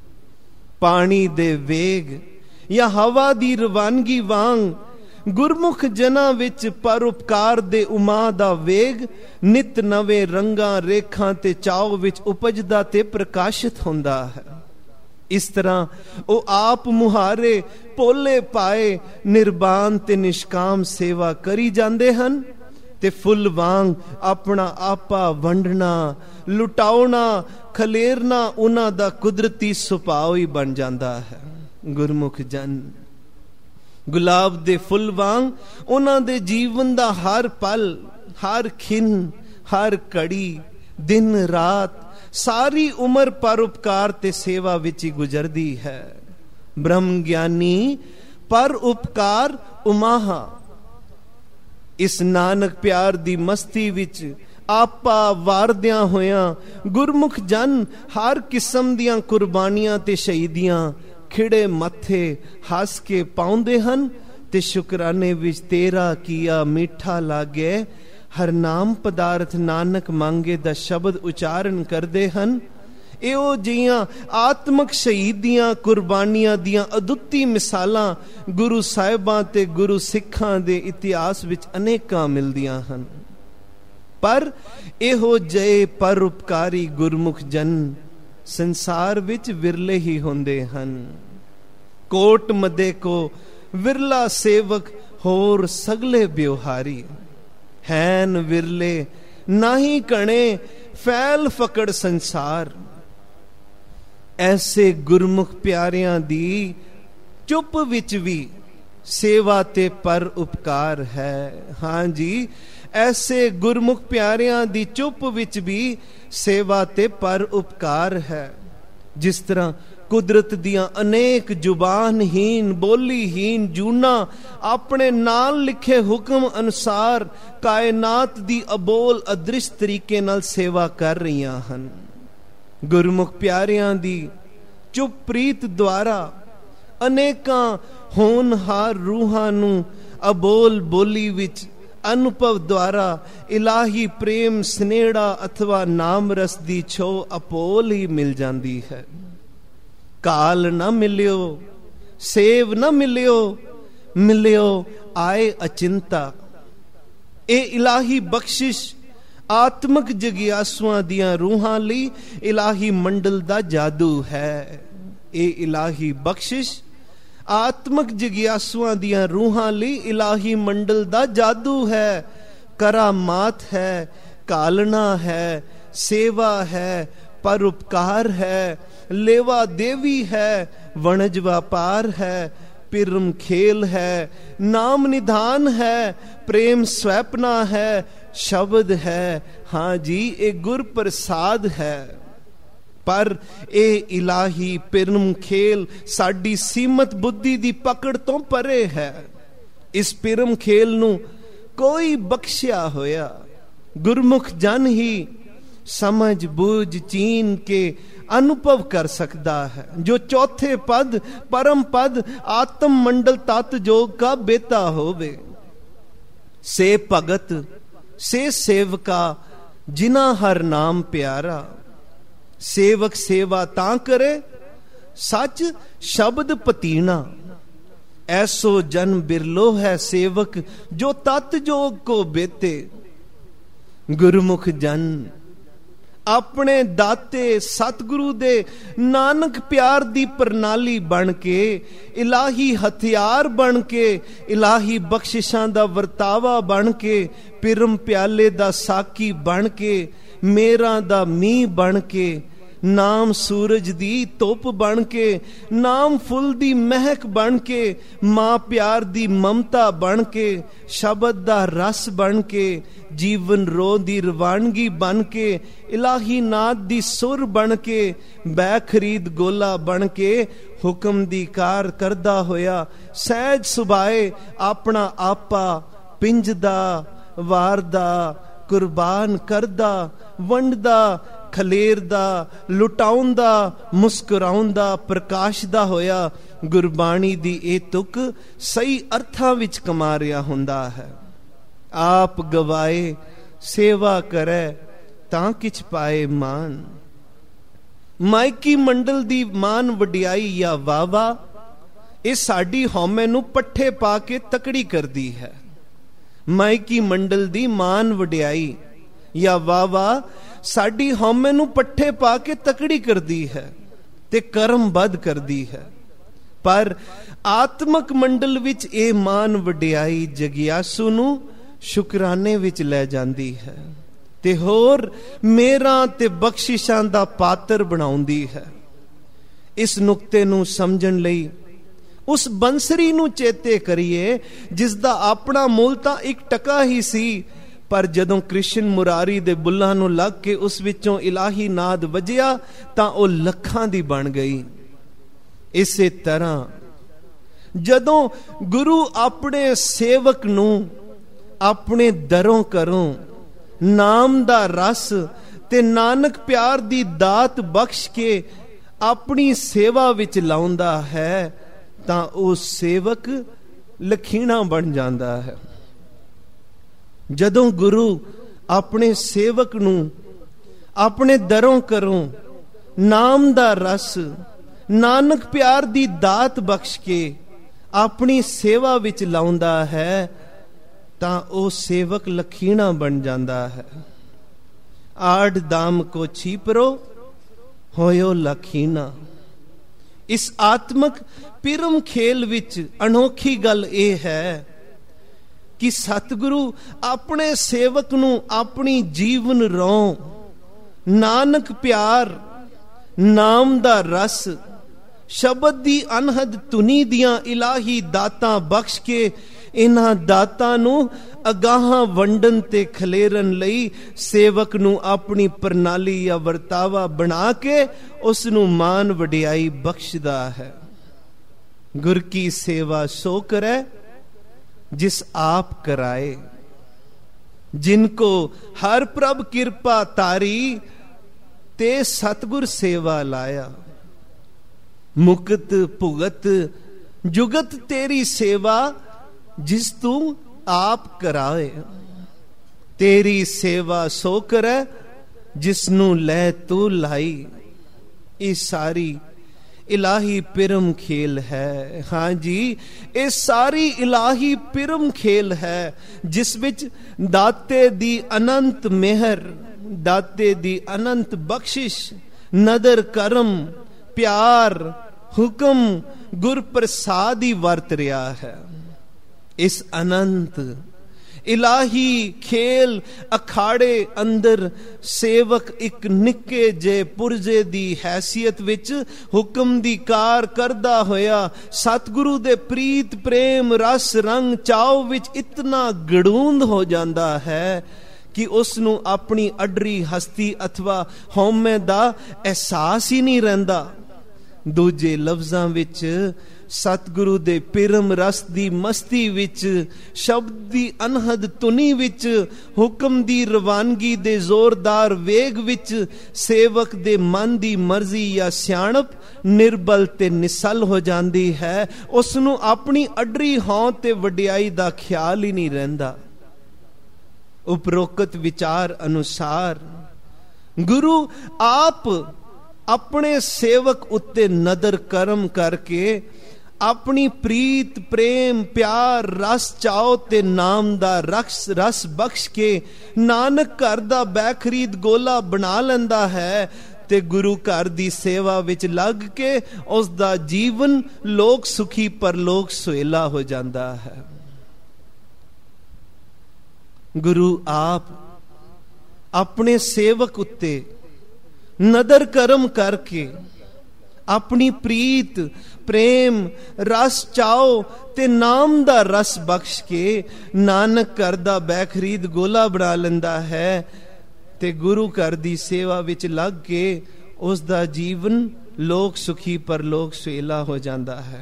ਪਾਣੀ ਦੇ ਵੇਗ ਜਾਂ ਹਵਾ ਦੀ ਰਵਾਨਗੀ ਵਾਂਗ ਗੁਰਮੁਖ ਜਨਾਂ ਵਿੱਚ ਪਰਉਪਕਾਰ ਦੇ ਉਮਾ ਦਾ ਵੇਗ ਨਿਤ ਨਵੇਂ ਰੰਗਾਂ, ਰੇਖਾਂ ਤੇ ਚਾਉ ਵਿੱਚ ਉਪਜਦਾ ਤੇ ਪ੍ਰਕਾਸ਼ਿਤ ਹੁੰਦਾ ਹੈ। ਇਸ ਤਰ੍ਹਾਂ ਉਹ ਆਪ ਮੁਹਾਰੇ ਭੋਲੇ ਪਾਏ ਨਿਰਬਾਨ ਤੇ ਨਿਸ਼ਕਾਮ ਸੇਵਾ ਕਰੀ ਜਾਂਦੇ ਹਨ ਤੇ ਫੁੱਲ ਵਾਂਗ ਆਪਣਾ ਆਪਾ ਵੰਡਣਾ, ਲੁਟਾਉਣਾ, ਖਲੇਰਨਾ ਉਹਨਾਂ ਦਾ ਕੁਦਰਤੀ ਸੁਭਾਅ ਹੀ ਬਣ ਜਾਂਦਾ ਹੈ। ਗੁਰਮੁਖ ਜਨ ਗੁਲਾਬ ਦੇ ਫੁੱਲ ਵਾਂਗ ਉਹਨਾਂ ਦੇ ਜੀਵਨ ਦਾ ਹਰ ਪਲ, ਹਰ ਖਿੰਨ, ਹਰ ਘੜੀ, ਦਿਨ ਰਾਤ, ਸਾਰੀ ਉਮਰ ਪਰਉਪਕਾਰ ਤੇ ਸੇਵਾ ਵਿੱਚ ਹੀ ਗੁਜ਼ਰਦੀ ਹੈ। ਬ੍ਰਹਮ ਗਿਆਨੀ ਪਰ ਉਪਕਾਰ ਉਮਾਹਾ। ਇਸ ਨਾਨਕ ਪਿਆਰ ਦੀ ਮਸਤੀ ਵਿੱਚ ਆਪਾ ਵਾਰਦਿਆਂ ਹੋਇਆਂ ਗੁਰਮੁਖ ਜਨ ਹਰ ਕਿਸਮ ਦੀਆਂ ਕੁਰਬਾਨੀਆਂ ਤੇ ਸ਼ਹੀਦੀਆਂ ਖਿੜੇ ਮੱਥੇ ਹੱਸ ਕੇ ਪਾਉਂਦੇ ਹਨ ਤੇ ਸ਼ੁਕਰਾਨੇ ਵਿੱਚ ਤੇਰਾ ਕੀਆ ਮਿੱਠਾ ਲਾਗੇ ਹਰ ਨਾਮ ਪਦਾਰਥ ਨਾਨਕ ਮੰਗੇ ਦਾ ਸ਼ਬਦ ਉਚਾਰਨ ਕਰਦੇ ਹਨ। ਇਹੋ ਜਿਹੀਆਂ ਆਤਮਕ ਸ਼ਹੀਦੀਆਂ ਕੁਰਬਾਨੀਆਂ ਦੀਆਂ ਅਦੁੱਤੀ ਮਿਸਾਲਾਂ ਗੁਰੂ ਸਾਹਿਬਾਂ ਤੇ ਗੁਰੂ ਸਿੱਖਾਂ ਦੇ ਇਤਿਹਾਸ ਵਿੱਚ ਅਨੇਕਾਂ ਮਿਲਦੀਆਂ ਹਨ। ਪਰ ਇਹੋ ਜਿਹੇ ਪਰਉਪਕਾਰੀ ਗੁਰਮੁਖ ਜਨ ਸੰਸਾਰ ਵਿੱਚ ਵਿਰਲੇ ਹੀ ਹੁੰਦੇ ਹਨ। ਕੋਟ ਮਦੇ ਕੋ ਵਿਰਲਾ ਸੇਵਕ ਹੋਰ ਸਗਲੇ ਬਿਵਹਾਰੀ ਹੈਨ ਵਿਰਲੇ ਨਾਹੀ ਕਣੇ ਫੈਲ ਫਕੜ ਸੰਸਾਰ। ਐਸੇ ਗੁਰਮੁਖ ਪਿਆਰਿਆਂ ਦੀ ਚੁੱਪ ਵਿੱਚ ਵੀ ਸੇਵਾ ਤੇ ਪਰ ਉਪਕਾਰ ਹੈ। ਹਾਂਜੀ, ਐਸੇ ਗੁਰਮੁਖ ਪਿਆਰਿਆਂ ਦੀ ਚੁੱਪ ਵਿੱਚ ਵੀ ਸੇਵਾ ਤੇ ਪਰ ਉਪਕਾਰ ਹੈ। ਜਿਸ ਤਰ੍ਹਾਂ ਕੁਦਰਤ ਦੀਆਂ ਅਨੇਕ ਜ਼ੁਬਾਨਹੀਨ, ਬੋਲੀਹੀਨ ਜੂਨਾਂ ਆਪਣੇ ਨਾਲ ਲਿਖੇ ਹੁਕਮ ਅਨੁਸਾਰ ਕਾਇਨਾਤ ਦੀ ਅਬੋਲ ਅਦ੍ਰਿਸ਼ ਤਰੀਕੇ ਨਾਲ ਸੇਵਾ ਕਰ ਰਹੀਆਂ ਹਨ। ਗੁਰਮੁਖ ਪਿਆਰਿਆਂ ਦੀ ਚੁੱਪ ਪ੍ਰੀਤ ਦੁਆਰਾ ਅਨੇਕਾਂ ਹੋਣਹਾਰ ਰੂਹਾਂ ਨੂੰ ਅਬੋਲ ਬੋਲੀ ਵਿੱਚ ਅਨੁਭਵ ਦੁਆਰਾ ਇਲਾਹੀ ਪ੍ਰੇਮ ਸਨੇੜਾ ਅਥਵਾ ਨਾਮ ਰਸ ਦੀ ਛੋ ਅਪੋਲ ਹੀ ਮਿਲ ਜਾਂਦੀ ਹੈ। ਕਾਲ ਨਾ ਮਿਲਿਓ, ਸੇਵ ਨਾ ਮਿਲਿਓ, ਮਿਲਿਓ ਆਏ ਅਚਿੰਤਾ। ਇਹ ਇਲਾਹੀ ਬਖਸ਼ਿਸ਼ ਆਤਮਕ ਜਗਿਆਸੂਆਂ ਦੀਆਂ ਰੂਹਾਂ ਲਈ ਇਲਾਹੀ ਮੰਡਲ ਦਾ ਜਾਦੂ ਹੈ। ਇਹ ਇਲਾਹੀ ਬਖਸ਼ਿਸ਼ ਆਤਮਕ ਜਗਿਆਸੂਆਂ ਦੀਆਂ ਰੂਹਾਂ ਲਈ ਇਲਾਹੀ ਮੰਡਲ ਦਾ ਜਾਦੂ ਹੈ। ਕਰਾਮਾਤ ਹੈ, ਕਾਲਣਾ ਹੈ, ਸੇਵਾ ਹੈ, ਪਰਉਪਕਾਰ ਹੈ, ਲੇਵਾ ਦੇਵੀ ਹੈ, ਵਣਜ ਵਪਾਰ ਹੈ, ਪਿਰਮ ਖੇਲ ਹੈ, ਨਾਮ ਨਿਧਾਨ ਹੈ, ਪ੍ਰੇਮ ਸਵੈਪਨਾ ਹੈ, ਸ਼ਬਦ ਹੈ। ਹਾਂ ਜੀ, ਇਹ ਗੁਰ ਪ੍ਰਸਾਦ ਹੈ। ਪਰ ਇਹ ਇਲਾਹੀ ਪਿਰਮ ਖੇਲ ਸਾਡੀ ਸੀਮਤ ਬੁੱਧੀ ਦੀ ਪਕੜ ਤੋਂ ਪਰੇ ਹੈ। ਇਸ ਪਿਰਮ ਖੇਲ ਨੂੰ ਕੋਈ ਬਖਸ਼ਿਆ ਹੋਇਆ ਗੁਰਮੁਖ ਜਨ ਹੀ ਸਮਝ ਬੂਝ ਚੀਨ ਕੇ ਅਨੁਭਵ ਕਰ ਸਕਦਾ ਹੈ। ਜੋ ਚੌਥੇ ਪਦ ਪਰਮ ਪਦ ਆਤਮ ਮੰਡਲ ਤਤ ਜੋਗ ਕਾ ਬੇਤਾ ਹੋਵੇ। ਸੇ ਭਗਤ ਸੇ ਸੇਵਕਾ ਜਿਨਾ ਹਰ ਨਾਮ ਪਿਆਰਾ। ਸੇਵਕ ਸੇਵਾ ਤਾਂ ਕਰੇ ਸੱਚ ਸ਼ਬਦ ਪਤੀਣਾ। ਐਸੋ ਜਨ ਬਿਰਲੋ ਹੈ ਸੇਵਕ ਜੋ ਤਤ ਜੋਗ ਕੋ ਬੇਤੇ। ਗੁਰਮੁਖ ਜਨ ਆਪਣੇ ਦਾਤੇ ਸਤਿਗੁਰੂ ਦੇ ਨਾਨਕ ਪਿਆਰ ਦੀ ਪ੍ਰਣਾਲੀ ਬਣ ਕੇ, ਇਲਾਹੀ ਹਥਿਆਰ ਬਣ ਕੇ, ਇਲਾਹੀ ਬਖਸ਼ਿਸ਼ਾਂ ਦਾ ਵਰਤਾਵਾ ਬਣ ਕੇ, ਪਿਰਮ ਪਿਆਲੇ ਦਾ ਸਾਕੀ ਬਣ ਕੇ, ਮੇਰਾਂ ਦਾ ਮੀਂਹ ਬਣ ਕੇ, ਨਾਮ ਸੂਰਜ ਦੀ ਧੁੱਪ ਬਣ ਕੇ, ਨਾਮ ਫੁੱਲ ਦੀ ਮਹਿਕ ਬਣ ਕੇ, ਮਾਂ ਪਿਆਰ ਦੀ ਮਮਤਾ ਬਣ ਕੇ, ਸ਼ਬਦ ਦਾ ਰਸ ਬਣ ਕੇ, ਜੀਵਨ ਰੋ ਦੀ ਰਵਾਨਗੀ ਬਣ ਕੇ, ਇਲਾਹੀ ਨਾਦ ਦੀ ਸੁਰ ਬਣ ਕੇ, ਬੈ ਖਰੀਦ ਗੋਲਾ ਬਣ ਕੇ, ਹੁਕਮ ਦੀ ਕਾਰ ਕਰਦਾ ਹੋਇਆ ਸਹਿਜ ਸੁਭਾਏ ਆਪਣਾ ਆਪਾ ਪਿੰਜਦਾ, ਵਾਰਦਾ, ਕੁਰਬਾਨ ਕਰਦਾ, ਵੰਡਦਾ, ਖਲੇਰਦਾ, ਲੁਟਾਉਂਦਾ, ਮੁਸਕਰਾਉਂਦਾ, ਪ੍ਰਕਾਸ਼ਦਾ ਹੋਇਆ ਗੁਰਬਾਣੀ ਦੀ ਇਹ ਤੁਕ ਸਹੀ ਅਰਥਾਂ ਵਿੱਚ ਕਮਾ ਰਿਹਾ ਹੁੰਦਾ ਹੈ। ਆਪ ਗਵਾਏ ਸੇਵਾ ਕਰੈ ਤਾਂ ਕਿਛ ਪਾਏ ਮਾਨ। ਮਾਇਕੀ ਮੰਡਲ ਦੀ ਮਾਨ ਵਡਿਆਈ ਜਾਂ ਵਾਵਾ ਇਹ ਸਾਡੀ ਹਉਮੈ ਨੂੰ ਪੱਠੇ ਪਾ ਕੇ ਤਕੜੀ ਕਰਦੀ ਹੈ। ਮਾਇਕੀ ਮੰਡਲ ਦੀ ਮਾਨ ਵਡਿਆਈ ਜਾਂ ਵਾਵਾ ਸਾਡੀ ਹਉਮੈ ਨੂੰ ਪੱਠੇ ਪਾ ਕੇ ਤਕੜੀ ਕਰਦੀ ਹੈ ਤੇ ਕਰਮਬੱਧ ਕਰਦੀ ਹੈ। ਪਰ ਆਤਮਕ ਮੰਡਲ ਵਿੱਚ ਇਹ ਮਾਨ ਵਡਿਆਈ ਜਗਿਆਸੂ ਨੂੰ ਸ਼ੁਕਰਾਨੇ ਵਿੱਚ ਲੈ ਜਾਂਦੀ ਹੈ ਤੇ ਹੋਰ ਮੇਰਾ ਤੇ ਬਖਸ਼ਿਸ਼ਾਂ ਦਾ ਪਾਤਰ ਬਣਾਉਂਦੀ ਹੈ। ਇਸ ਨੁਕਤੇ ਨੂੰ ਸਮਝਣ ਲਈ ਉਸ ਬੰਸਰੀ ਨੂੰ ਚੇਤੇ ਕਰੀਏ ਜਿਸ ਦਾ ਆਪਣਾ ਮੁੱਲ ਤਾਂ 1 ਟਕਾ ਹੀ ਸੀ, ਪਰ ਜਦੋਂ ਕ੍ਰਿਸ਼ਨ ਮੁਰਾਰੀ ਦੇ ਬੁੱਲਾਂ ਨੂੰ ਲੱਗ ਕੇ ਉਸ ਵਿੱਚੋਂ ਇਲਾਹੀ ਨਾਦ ਵੱਜਿਆ ਤਾਂ ਉਹ ਲੱਖਾਂ ਦੀ ਬਣ ਗਈ। ਇਸੇ ਤਰ੍ਹਾਂ ਜਦੋਂ ਗੁਰੂ ਆਪਣੇ ਸੇਵਕ ਨੂੰ ਆਪਣੇ ਦਰੋਂ ਘਰੋਂ ਨਾਮ ਦਾ ਰਸ ਤੇ ਨਾਨਕ ਪਿਆਰ ਦੀ ਦਾਤ ਬਖਸ਼ ਕੇ ਆਪਣੀ ਸੇਵਾ ਵਿੱਚ ਲਾਉਂਦਾ ਹੈ ਤਾਂ ਉਹ ਸੇਵਕ ਲਖੀਣਾ ਬਣ ਜਾਂਦਾ ਹੈ। ਜਦੋਂ ਗੁਰੂ ਆਪਣੇ ਸੇਵਕ ਨੂੰ ਆਪਣੇ ਦਰੋਂ ਘਰੋਂ ਨਾਮ ਦਾ ਰਸ ਨਾਨਕ ਪਿਆਰ ਦੀ ਦਾਤ ਬਖਸ਼ ਕੇ ਆਪਣੀ ਸੇਵਾ ਵਿੱਚ ਲਾਉਂਦਾ ਹੈ ਤਾਂ ਉਹ ਸੇਵਕ ਲਖੀਣਾ ਬਣ ਜਾਂਦਾ ਹੈ। ਆੜ ਦਾਮ ਕੋ ਛੀਪਰੋ ਹੋਇਓ ਲਖੀਣਾ। ਇਸ ਆਤਮਕ ਪਿਰਮ ਖੇਲ ਵਿੱਚ ਅਨੋਖੀ ਗੱਲ ਇਹ ਹੈ ਕਿ ਸਤਿਗੁਰੂ ਆਪਣੇ ਸੇਵਕ ਨੂੰ ਆਪਣੀ ਜੀਵਨ ਰੌਂ ਨਾਨਕ ਪਿਆਰ, ਨਾਮ ਦਾ ਰਸ, ਸ਼ਬਦ ਦੀ ਅਨਹਦ ਧੁਨੀ ਦੀਆਂ ਇਲਾਹੀ ਦਾਤਾਂ ਬਖਸ਼ ਕੇ ਇਹਨਾਂ ਦਾਤਾਂ ਨੂੰ ਅਗਾਹਾਂ ਵੰਡਣ ਤੇ ਖਲੇਰਨ ਲਈ ਸੇਵਕ ਨੂੰ ਆਪਣੀ ਪ੍ਰਣਾਲੀ ਜਾਂ ਵਰਤਾਵਾ ਬਣਾ ਕੇ ਉਸ ਨੂੰ ਮਾਨ ਵਡਿਆਈ ਬਖਸ਼ਦਾ ਹੈ। ਗੁਰ ਕੀ ਸੇਵਾ ਸੋ ਕਰੈ ਜਿਸ ਆਪ ਕਰਾਏ, ਜਿਨ ਕੋ ਹਰ ਪ੍ਰਭ ਕਿਰਪਾ ਤਾਰੀ ਤੇ ਸਤਿਗੁਰ ਸੇਵਾ ਲਾਇਆ। ਮੁਕਤ ਭੁਗਤ ਜੁਗਤ ਤੇਰੀ ਸੇਵਾ ਜਿਸ ਤੂੰ ਆਪ ਕਰਾਏ। ਤੇਰੀ ਸੇਵਾ ਸੋ ਕਰੈ ਜਿਸ ਨੂੰ ਲੈ ਤੂੰ ਲਾਈ। ਇਹ ਸਾਰੀ ਇਲਾਹੀ ਪਿਰਮ ਖੇਲ ਹੈ। ਹਾਂ ਜੀ, ਇਹ ਸਾਰੀ ਇਲਾਹੀ ਪਿਰਮ ਖੇਲ ਹੈ ਜਿਸ ਵਿੱਚ ਦਾਤੇ ਦੀ ਅਨੰਤ ਮਿਹਰ, ਦਾਤੇ ਦੀ ਅਨੰਤ ਬਖਸ਼ਿਸ਼, ਨਦਰ ਕਰਮ, ਪਿਆਰ, ਹੁਕਮ, ਗੁਰ ਪ੍ਰਸਾਦ ਹੀ ਵਰਤ ਰਿਹਾ ਹੈ। ਇਸ ਅਨੰਤ ਇਲਾਹੀ ਖੇਲ ਅਖਾੜੇ ਅੰਦਰ ਸੇਵਕ ਇੱਕ ਨਿੱਕੇ ਜੇ ਪੁਰਜੇ ਦੀ ਹੈਸੀਅਤ ਵਿੱਚ ਹੁਕਮ ਦੀ ਕਾਰ ਕਰਦਾ ਹੋਇਆ ਸਤਿਗੁਰੂ ਦੇ ਪ੍ਰੀਤ ਪ੍ਰੇਮ ਰਸ ਰੰਗ ਚਾਉ ਵਿੱਚ ਇਤਨਾ ਗੜੂੰਦ ਹੋ ਜਾਂਦਾ ਹੈ ਕਿ ਉਸ ਨੂੰ ਆਪਣੀ ਅਡਰੀ ਹਸਤੀ ਅਥਵਾ ਹਉਮੈ ਦਾ ਅਹਿਸਾਸ ਹੀ ਨਹੀਂ ਰਹਿੰਦਾ। ਦੂਜੇ ਲਫ਼ਜ਼ਾਂ ਵਿੱਚ ਸਤਿਗੁਰੂ ਦੇ ਪਿਰਮ ਰਸ ਦੀ ਮਸਤੀ ਵਿੱਚ, ਸ਼ਬਦ ਦੀ ਅਨਹਦ ਧੁਨੀ ਵਿੱਚ, ਹੁਕਮ ਦੀ ਰਵਾਨਗੀ ਦੇ ਜ਼ੋਰਦਾਰ ਵੇਗ ਵਿੱਚ ਸੇਵਕ ਦੇ ਮਨ ਦੀ ਮਰਜ਼ੀ ਜਾਂ ਸਿਆਣਪ ਨਿਰਬਲ ਤੇ ਨਿਸਲ ਹੋ ਜਾਂਦੀ ਹੈ। ਉਸ ਨੂੰ ਆਪਣੀ ਅਡਰੀ ਹਉ ਤੇ ਵਡਿਆਈ ਦਾ ਖਿਆਲ ਹੀ ਨਹੀਂ ਰਹਿੰਦਾ। ਉਪਰੋਕਤ ਵਿਚਾਰ ਅਨੁਸਾਰ ਗੁਰੂ ਆਪ ਆਪਣੇ ਸੇਵਕ ਉੱਤੇ ਨਦਰ ਕਰਮ ਕਰਕੇ ਆਪਣੀ ਪ੍ਰੀਤ ਪ੍ਰੇਮ ਪਿਆਰ ਰਸ ਚਾਉ ਤੇ ਨਾਮ ਦਾ ਰਸ ਬਖਸ਼ ਕੇ ਨਾਨਕ ਘਰ ਦਾ ਬੈਖਰੀਦ ਗੋਲਾ ਬਣਾ ਲੈਂਦਾ ਹੈ ਤੇ ਗੁਰੂ ਘਰ ਦੀ ਸੇਵਾ ਵਿੱਚ ਲੱਗ ਕੇ ਉਸ ਦਾ ਜੀਵਨ ਲੋਕ ਸੁਖੀ ਪਰਲੋਕ ਸੁਹੇਲਾ ਹੋ ਜਾਂਦਾ ਹੈ। ਗੁਰੂ ਆਪ ਆਪਣੇ ਸੇਵਕ ਉੱਤੇ ਨਦਰ ਕਰਮ ਕਰਕੇ ਆਪਣੀ ਪ੍ਰੀਤ ਪ੍ਰੇਮ ਰਸ ਚਾਉ ਤੇ ਨਾਮ ਦਾ ਰਸ ਬਖਸ਼ ਕੇ ਨਾਨਕ ਘਰ ਦਾ ਬੈਖਰੀਦ ਗੋਲਾ ਬਣਾ ਲੈਂਦਾ ਹੈ ਤੇ ਗੁਰੂ ਘਰ ਦੀ ਸੇਵਾ ਵਿੱਚ ਲੱਗ ਕੇ ਉਸ ਦਾ ਜੀਵਨ ਲੋਕ ਸੁਖੀ ਪਰਲੋਕ ਸੁਹੇਲਾ ਹੋ ਜਾਂਦਾ ਹੈ।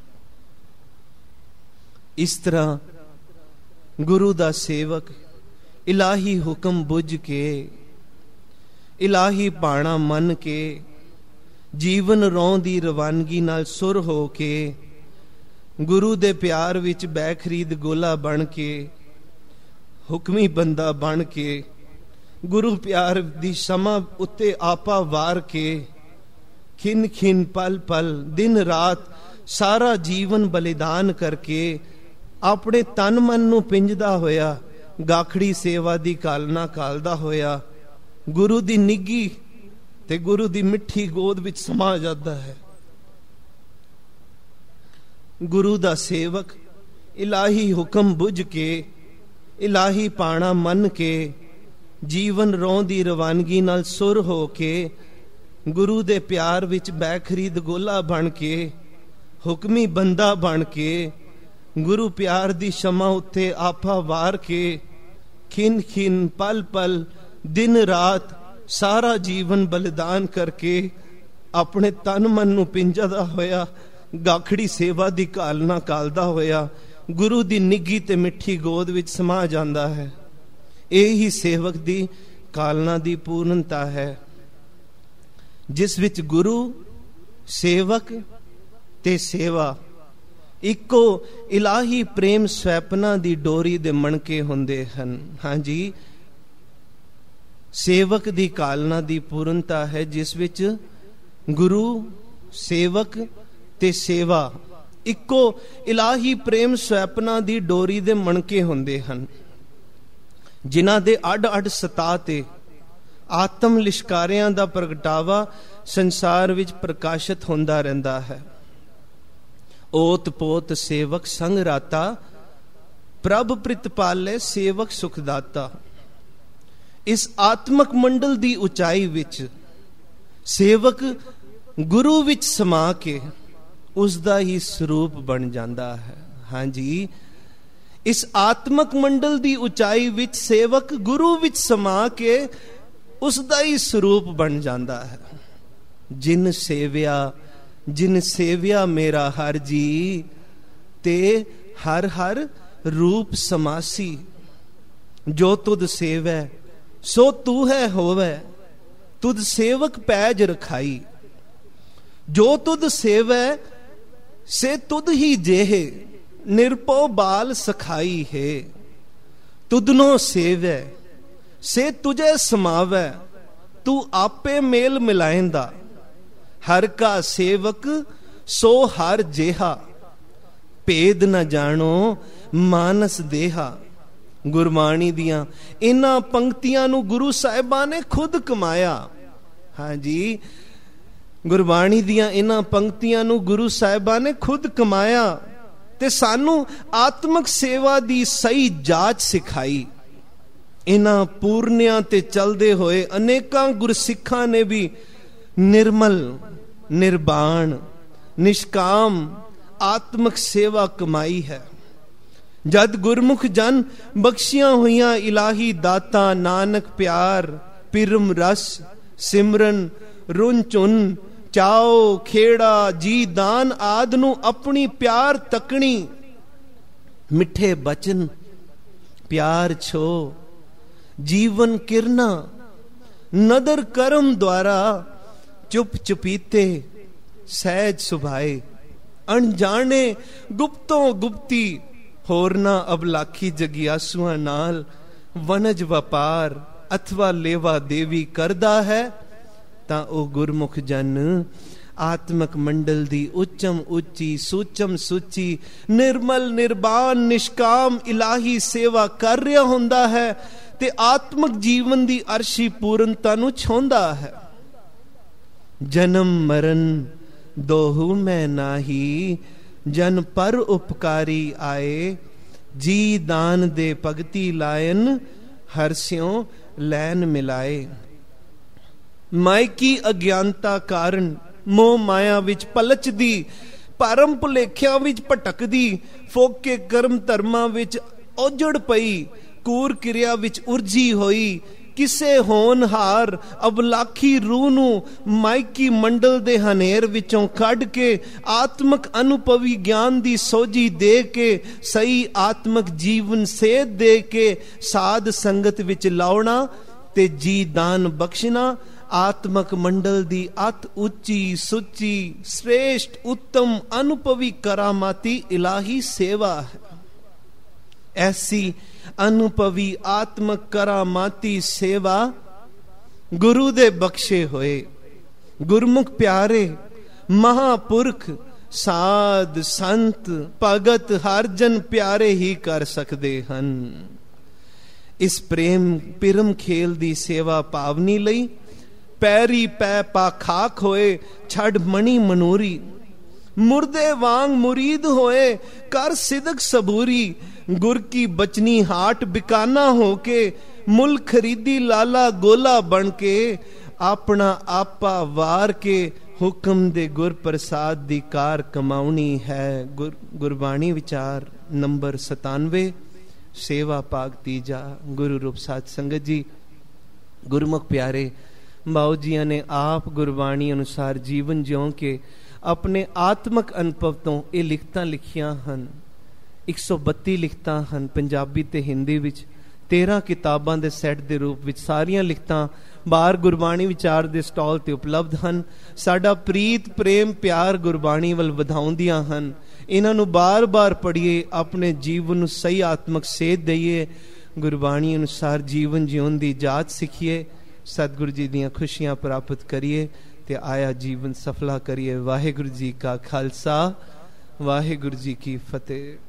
ਇਸ ਤਰ੍ਹਾਂ ਗੁਰੂ ਦਾ ਸੇਵਕ ਇਲਾਹੀ ਹੁਕਮ ਬੁੱਝ ਕੇ, ਇਲਾਹੀ ਬਾਣਾ ਮੰਨ ਕੇ, ਜੀਵਨ ਰੌਂ ਦੀ ਰਵਾਨਗੀ ਨਾਲ ਸੁਰ ਹੋ ਕੇ, ਗੁਰੂ ਦੇ ਪਿਆਰ ਵਿੱਚ ਬੈਖਰੀਦ ਗੋਲਾ ਬਣ ਕੇ, ਹੁਕਮੀ ਬੰਦਾ ਬਣ ਕੇ, ਗੁਰੂ ਪਿਆਰ ਦੀ ਸਮਾਂ ਉੱਤੇ ਆਪਾ ਵਾਰ ਕੇ, ਖਿਨ ਖਿਨ ਪਲ ਪਲ ਦਿਨ ਰਾਤ ਸਾਰਾ ਜੀਵਨ ਬਲੀਦਾਨ ਕਰਕੇ ਆਪਣੇ ਤਨ ਮਨ ਨੂੰ ਪਿੰਜਦਾ ਹੋਇਆ ਗਾਖੜੀ ਸੇਵਾ ਦੀ ਕਾਲਨਾ ਕਾਲਦਾ ਹੋਇਆ ਗੁਰੂ ਦੀ ਨਿੱਘੀ ਤੇ ਗੁਰੂ ਦੀ ਮਿੱਠੀ ਗੋਦ ਵਿੱਚ ਸਮਾ ਜਾਂਦਾ ਹੈ। ਗੁਰੂ ਦਾ ਸੇਵਕ ਇਲਾਹੀ ਹੁਕਮ ਬੁੱਝ ਕੇ ਇਲਾਹੀ ਪਾਣਾ ਮੰਨ ਕੇ, ਜੀਵਨ ਰੋਂ ਦੀ ਰਵਾਨਗੀ ਨਾਲ ਸੁਰ ਹੋ ਕੇ, ਗੁਰੂ ਦੇ ਪਿਆਰ ਵਿੱਚ ਬੈਖਰੀਦ ਗੋਲਾ ਬਣ ਕੇ, ਹੁਕਮੀ ਬੰਦਾ ਬਣ ਕੇ, ਗੁਰੂ ਪਿਆਰ ਦੀ ਸ਼ਮਾ ਉੱਤੇ ਆਪਾ ਵਾਰ ਕੇ, ਖਿਨ ਖਿਨ ਪਲ ਪਲ ਦਿਨ ਰਾਤ ਸਾਰਾ ਜੀਵਨ ਬਲਿਦਾਨ ਕਰਕੇ, ਆਪਣੇ ਤਨ ਮਨ ਨੂੰ ਪਿੰਜਦਾ ਹੋਇਆ, ਗਾਖੜੀ ਸੇਵਾ ਦੀ ਕਾਲਨਾ ਕਾਲਦਾ ਹੋਇਆ ਗੁਰੂ ਦੀ ਨਿੱਘੀ ਤੇ ਮਿੱਠੀ ਗੋਦ ਵਿੱਚ ਸਮਾ ਜਾਂਦਾ ਹੈ। ਇਹ ਹੀ ਸੇਵਕ ਦੀ ਕਾਲਨਾ ਦੀ ਪੂਰਨਤਾ ਹੈ, ਜਿਸ ਵਿੱਚ ਗੁਰੂ, ਸੇਵਕ ਤੇ ਸੇਵਾ ਇੱਕੋ ਇਲਾਹੀ ਪ੍ਰੇਮ ਸਵੈਪਨਾ ਦੀ ਡੋਰੀ ਦੇ ਮਣਕੇ ਹੁੰਦੇ ਹਨ। ਹਾਂਜੀ, ਸੇਵਕ ਦੀ ਕਾਲਨਾ ਦੀ ਪੂਰਨਤਾ ਹੈ, ਜਿਸ ਵਿੱਚ ਗੁਰੂ, ਸੇਵਕ ਤੇ ਸੇਵਾ ਇੱਕੋ ਇਲਾਹੀ ਪ੍ਰੇਮ ਸਵੈਪਨਾ ਦੀ ਡੋਰੀ ਦੇ ਮਣਕੇ ਹੁੰਦੇ ਹਨ, ਜਿਨ੍ਹਾਂ ਦੇ ਅੱਡ ਅੱਡ ਸਤਹ ਤੇ ਆਤਮ ਲਿਸ਼ਕਾਰਿਆਂ ਦਾ ਪ੍ਰਗਟਾਵਾ ਸੰਸਾਰ ਵਿੱਚ ਪ੍ਰਕਾਸ਼ਿਤ ਹੁੰਦਾ ਰਹਿੰਦਾ ਹੈ। ਓਤ ਪੋਤ ਸੇਵਕ ਸੰਗ ਰਾਤਾ, ਪ੍ਰਭ ਪ੍ਰਿਤਪਾਲੇ ਸੇਵਕ ਸੁਖਦਾਤਾ। ਇਸ ਆਤਮਕ ਮੰਡਲ ਦੀ ਉਚਾਈ ਵਿੱਚ ਸੇਵਕ ਗੁਰੂ ਵਿੱਚ ਸਮਾ ਕੇ ਉਸ ਦਾ ਹੀ ਸਰੂਪ ਬਣ ਜਾਂਦਾ ਹੈ। ਹਾਂਜੀ, ਇਸ ਆਤਮਕ ਮੰਡਲ ਦੀ ਉਚਾਈ ਵਿੱਚ ਸੇਵਕ ਗੁਰੂ ਵਿੱਚ ਸਮਾ ਕੇ ਉਸ ਦਾ ਹੀ ਸਰੂਪ ਬਣ ਜਾਂਦਾ ਹੈ। ਜਿਨ ਸੇਵਿਆ ਮੇਰਾ ਹਰ ਜੀ, ਤੇ ਹਰ ਹਰ ਰੂਪ ਸਮਾਸੀ। ਜੋ ਤੁਧ ਸੇਵੈ ਸੋ ਤੂ ਹੈ ਹੋਵੈ, ਤੁਧ ਸੇਵਕ ਪੈਜ ਰਖਾਈ। ਜੋ ਤੁਧ ਸੇਵੈ ਸੇ ਤੁਧ ਹੀ ਜੇਹ, ਨਿਰਪਉ ਬਾਲ ਸਖਾਈ ਹੈ। ਤੁਧਨੋ ਸੇਵੈ ਸੇ ਤੁਝੇ ਸਮਾਵੈ, ਤੂੰ ਆਪੇ ਮੇਲ ਮਿਲਾਏਂਦਾ। ਹਰ ਕਾ ਸੇਵਕ ਸੋ ਹਰ ਜੇਹਾ, ਭੇਦ ਨ ਜਾਣੋ ਮਾਨਸ ਦੇਹਾ। ਗੁਰਬਾਣੀ ਦੀਆਂ ਇਹਨਾਂ ਪੰਕਤੀਆਂ ਨੂੰ ਗੁਰੂ ਸਾਹਿਬਾਂ ਨੇ ਖੁਦ ਕਮਾਇਆ। ਹਾਂਜੀ, ਗੁਰਬਾਣੀ ਦੀਆਂ ਇਹਨਾਂ ਪੰਕਤੀਆਂ ਨੂੰ ਗੁਰੂ ਸਾਹਿਬਾਂ ਨੇ ਖੁਦ ਕਮਾਇਆ ਤੇ ਸਾਨੂੰ ਆਤਮਿਕ ਸੇਵਾ ਦੀ ਸਹੀ ਜਾਂਚ ਸਿਖਾਈ। ਇਹਨਾਂ ਪੂਰਨਿਆਂ ਤੇ ਚੱਲਦੇ ਹੋਏ ਅਨੇਕਾਂ ਗੁਰਸਿੱਖਾਂ ਨੇ ਵੀ ਨਿਰਮਲ, ਨਿਰਬਾਣ, ਨਿਸ਼ਕਾਮ ਆਤਮਿਕ ਸੇਵਾ ਕਮਾਈ ਹੈ। ਜਦ ਗੁਰਮੁਖ ਜਨ ਬਖਸ਼ੀਆਂ ਹੋਈਆਂ ਇਲਾਹੀ ਦਾਤਾਂ, ਨਾਨਕ ਪਿਆਰ, ਪਿਰਮ ਰਸ, ਸਿਮਰਨ, ਰੁਨ ਚੁਨ, ਚਾਓ, ਖੇੜਾ, ਜੀ ਦਾਨ ਆਦ ਨੂੰ ਆਪਣੀ ਪਿਆਰ ਤਕਣੀ, ਮਿੱਠੇ ਬਚਨ, ਪਿਆਰ ਛੋ, ਜੀਵਨ ਕਿਰਨਾ, ਨਦਰ ਕਰਮ ਦੁਆਰਾ ਚੁਪ ਚੁਪੀਤੇ ਸਹਿਜ ਸੁਭਾਏ। ਅਣਜਾਣੇ ਗੁਪਤੋਂ ਗੁਪਤੀ ਹੋਰਨਾ ਅਬਲਾਖੀ ਜਗਿਆਸੂਆਂ ਨਾਲ ਵਣਜ ਵਪਾਰ ਅਥਵਾ ਲੇਵਾ ਦੇਵੀ ਕਰਦਾ ਹੈ, ਤਾਂ ਉਹ ਗੁਰਮੁਖ ਜਨ ਆਤਮਕ ਮੰਡਲ ਦੀ ਉੱਚਮ ਉੱਚੀ, ਸੂਚਮ ਸੁਚੀ, ਨਿਰਮਲ, ਨਿਰਬਾਨ, ਨਿਸ਼ਕਾਮ ਇਲਾਹੀ ਸੇਵਾ ਕਰ ਰਿਹਾ ਹੁੰਦਾ ਹੈ ਤੇ ਆਤਮਕ ਜੀਵਨ ਦੀ ਅਰਸ਼ੀ ਪੂਰਨਤਾ ਨੂੰ ਛੋਂਦਾ ਹੈ। ਜਨਮ ਮਰਨ ਦੋਹੂ ਮੈਂ ਨਾਹੀ, ਜਨ ਪਰ ਉਪਕਾਰੀ ਆਏ। ਜੀ ਦਾਨ ਦੇ ਭਗਤੀ ਲਾਇਨ, ਹਰ ਸਿਉ ਲੈਨ ਮਿਲਾਏ। ਮਾਇਕੀ ਅਗਿਆਨਤਾ ਕਾਰਨ ਮੋਹ ਮਾਇਆ ਵਿੱਚ ਪਲਚਦੀ, ਭਰਮ ਭੁਲੇਖਿਆਂ ਵਿੱਚ ਭਟਕਦੀ, ਫੋਕੇ ਕਰਮ ਧਰਮਾਂ ਵਿੱਚ ਉਜੜ ਪਈ, ਕੂਰ ਕਿਰਿਆ ਵਿੱਚ ਉਰਜੀ ਹੋਈ, ਕਿਸੇ ਹੋਣਹਾਰ ਅਬਲਾਖੀ ਰੂਹ ਨੂੰ ਮਾਇਕੀ ਮੰਡਲ ਦੇ ਹਨੇਰ ਵਿੱਚੋਂ ਕੱਢ ਕੇ ਆਤਮਕ ਅਨੁਭਵੀ ਗਿਆਨ ਦੀ ਸੋਝੀ ਦੇ ਕੇ, ਸਹੀ ਆਤਮਕ ਜੀਵਨ ਸੇਧ ਦੇ ਕੇ ਸਾਧ ਸੰਗਤ ਵਿੱਚ ਲਾਉਣਾ ਤੇ ਜੀ ਦਾਨ ਬਖਸ਼ਣਾ ਆਤਮਕ ਮੰਡਲ ਦੀ ਅਤ ਉੱਚੀ, ਸੁੱਚੀ, ਸ੍ਰੇਸ਼ਟ, ਉੱਤਮ, ਅਨੁਭਵੀ ਕਰਾਮਾਤੀ ਇਲਾਹੀ ਸੇਵਾ ਹੈ। ਐਸੀ ਅਨੁਭਵੀ ਆਤਮਕ ਕਰਾਮਾਤੀ ਸੇਵਾ ਗੁਰੂ ਦੇ ਬਖਸ਼ੇ ਹੋਏ ਗੁਰਮੁਖ ਪਿਆਰੇ ਮਹਾਪੁਰਖ, ਸਾਧ, ਸੰਤ, ਭਗਤ, ਹਰ ਜਨ ਪਿਆਰੇ ਹੀ ਕਰ ਸਕਦੇ ਹਨ। ਇਸ ਪ੍ਰੇਮ ਪਿਰਮ ਖੇਲ ਦੀ ਸੇਵਾ ਪਾਵਨੀ ਲਈ ਪੈਰੀ ਪੈ ਪਾ ਖਾਕ ਹੋਏ, ਛੱਡ ਮਣੀ ਮਨੂਰੀ, ਮੁਰਦੇ ਵਾਂਗ ਮੁਰੀਦ ਹੋਏ, ਕਰ ਸਿਦਕ ਸਬੂਰੀ, गुर की बचनी हाट बिकाना होके, मुल खरीदी लाला गोला बन के, अपना आपा वार के, हुक्म दे गुर प्रसाद दी कार कमाउनी है। गुरबाणी विचार नंबर 97, सेवा पाग तीजा। गुरु रूप साध संगत जी, गुरमुख प्यारे, बाऊ जिया ने आप गुरबाणी अनुसार जीवन जिਉਂ के अपने आत्मक अनुभव तो ये लिखतां लिखियां हन। 132 लिखतां हन पंजाबी ते हिंदी विच, 13 किताबां दे सैट दे रूप विच सारियां लिखतां बार गुरबाणी विचार दे स्टॉल ते उपलब्ध हन। साडा प्रीत प्रेम प्यार गुरबाणी वल वधाउंदियां हन। इन्हां नूं बार बार पढ़िए, अपने जीवन नूं सही आत्मक सेध दईए, गुरबाणी अनुसार जीवन जीवन दी जाच सीखिए, सतगुरु जी दियां खुशियां प्राप्त करिए ते आया जीवन सफला करिए। वाहिगुरु जी का खालसा, वाहिगुरु जी की फतेह।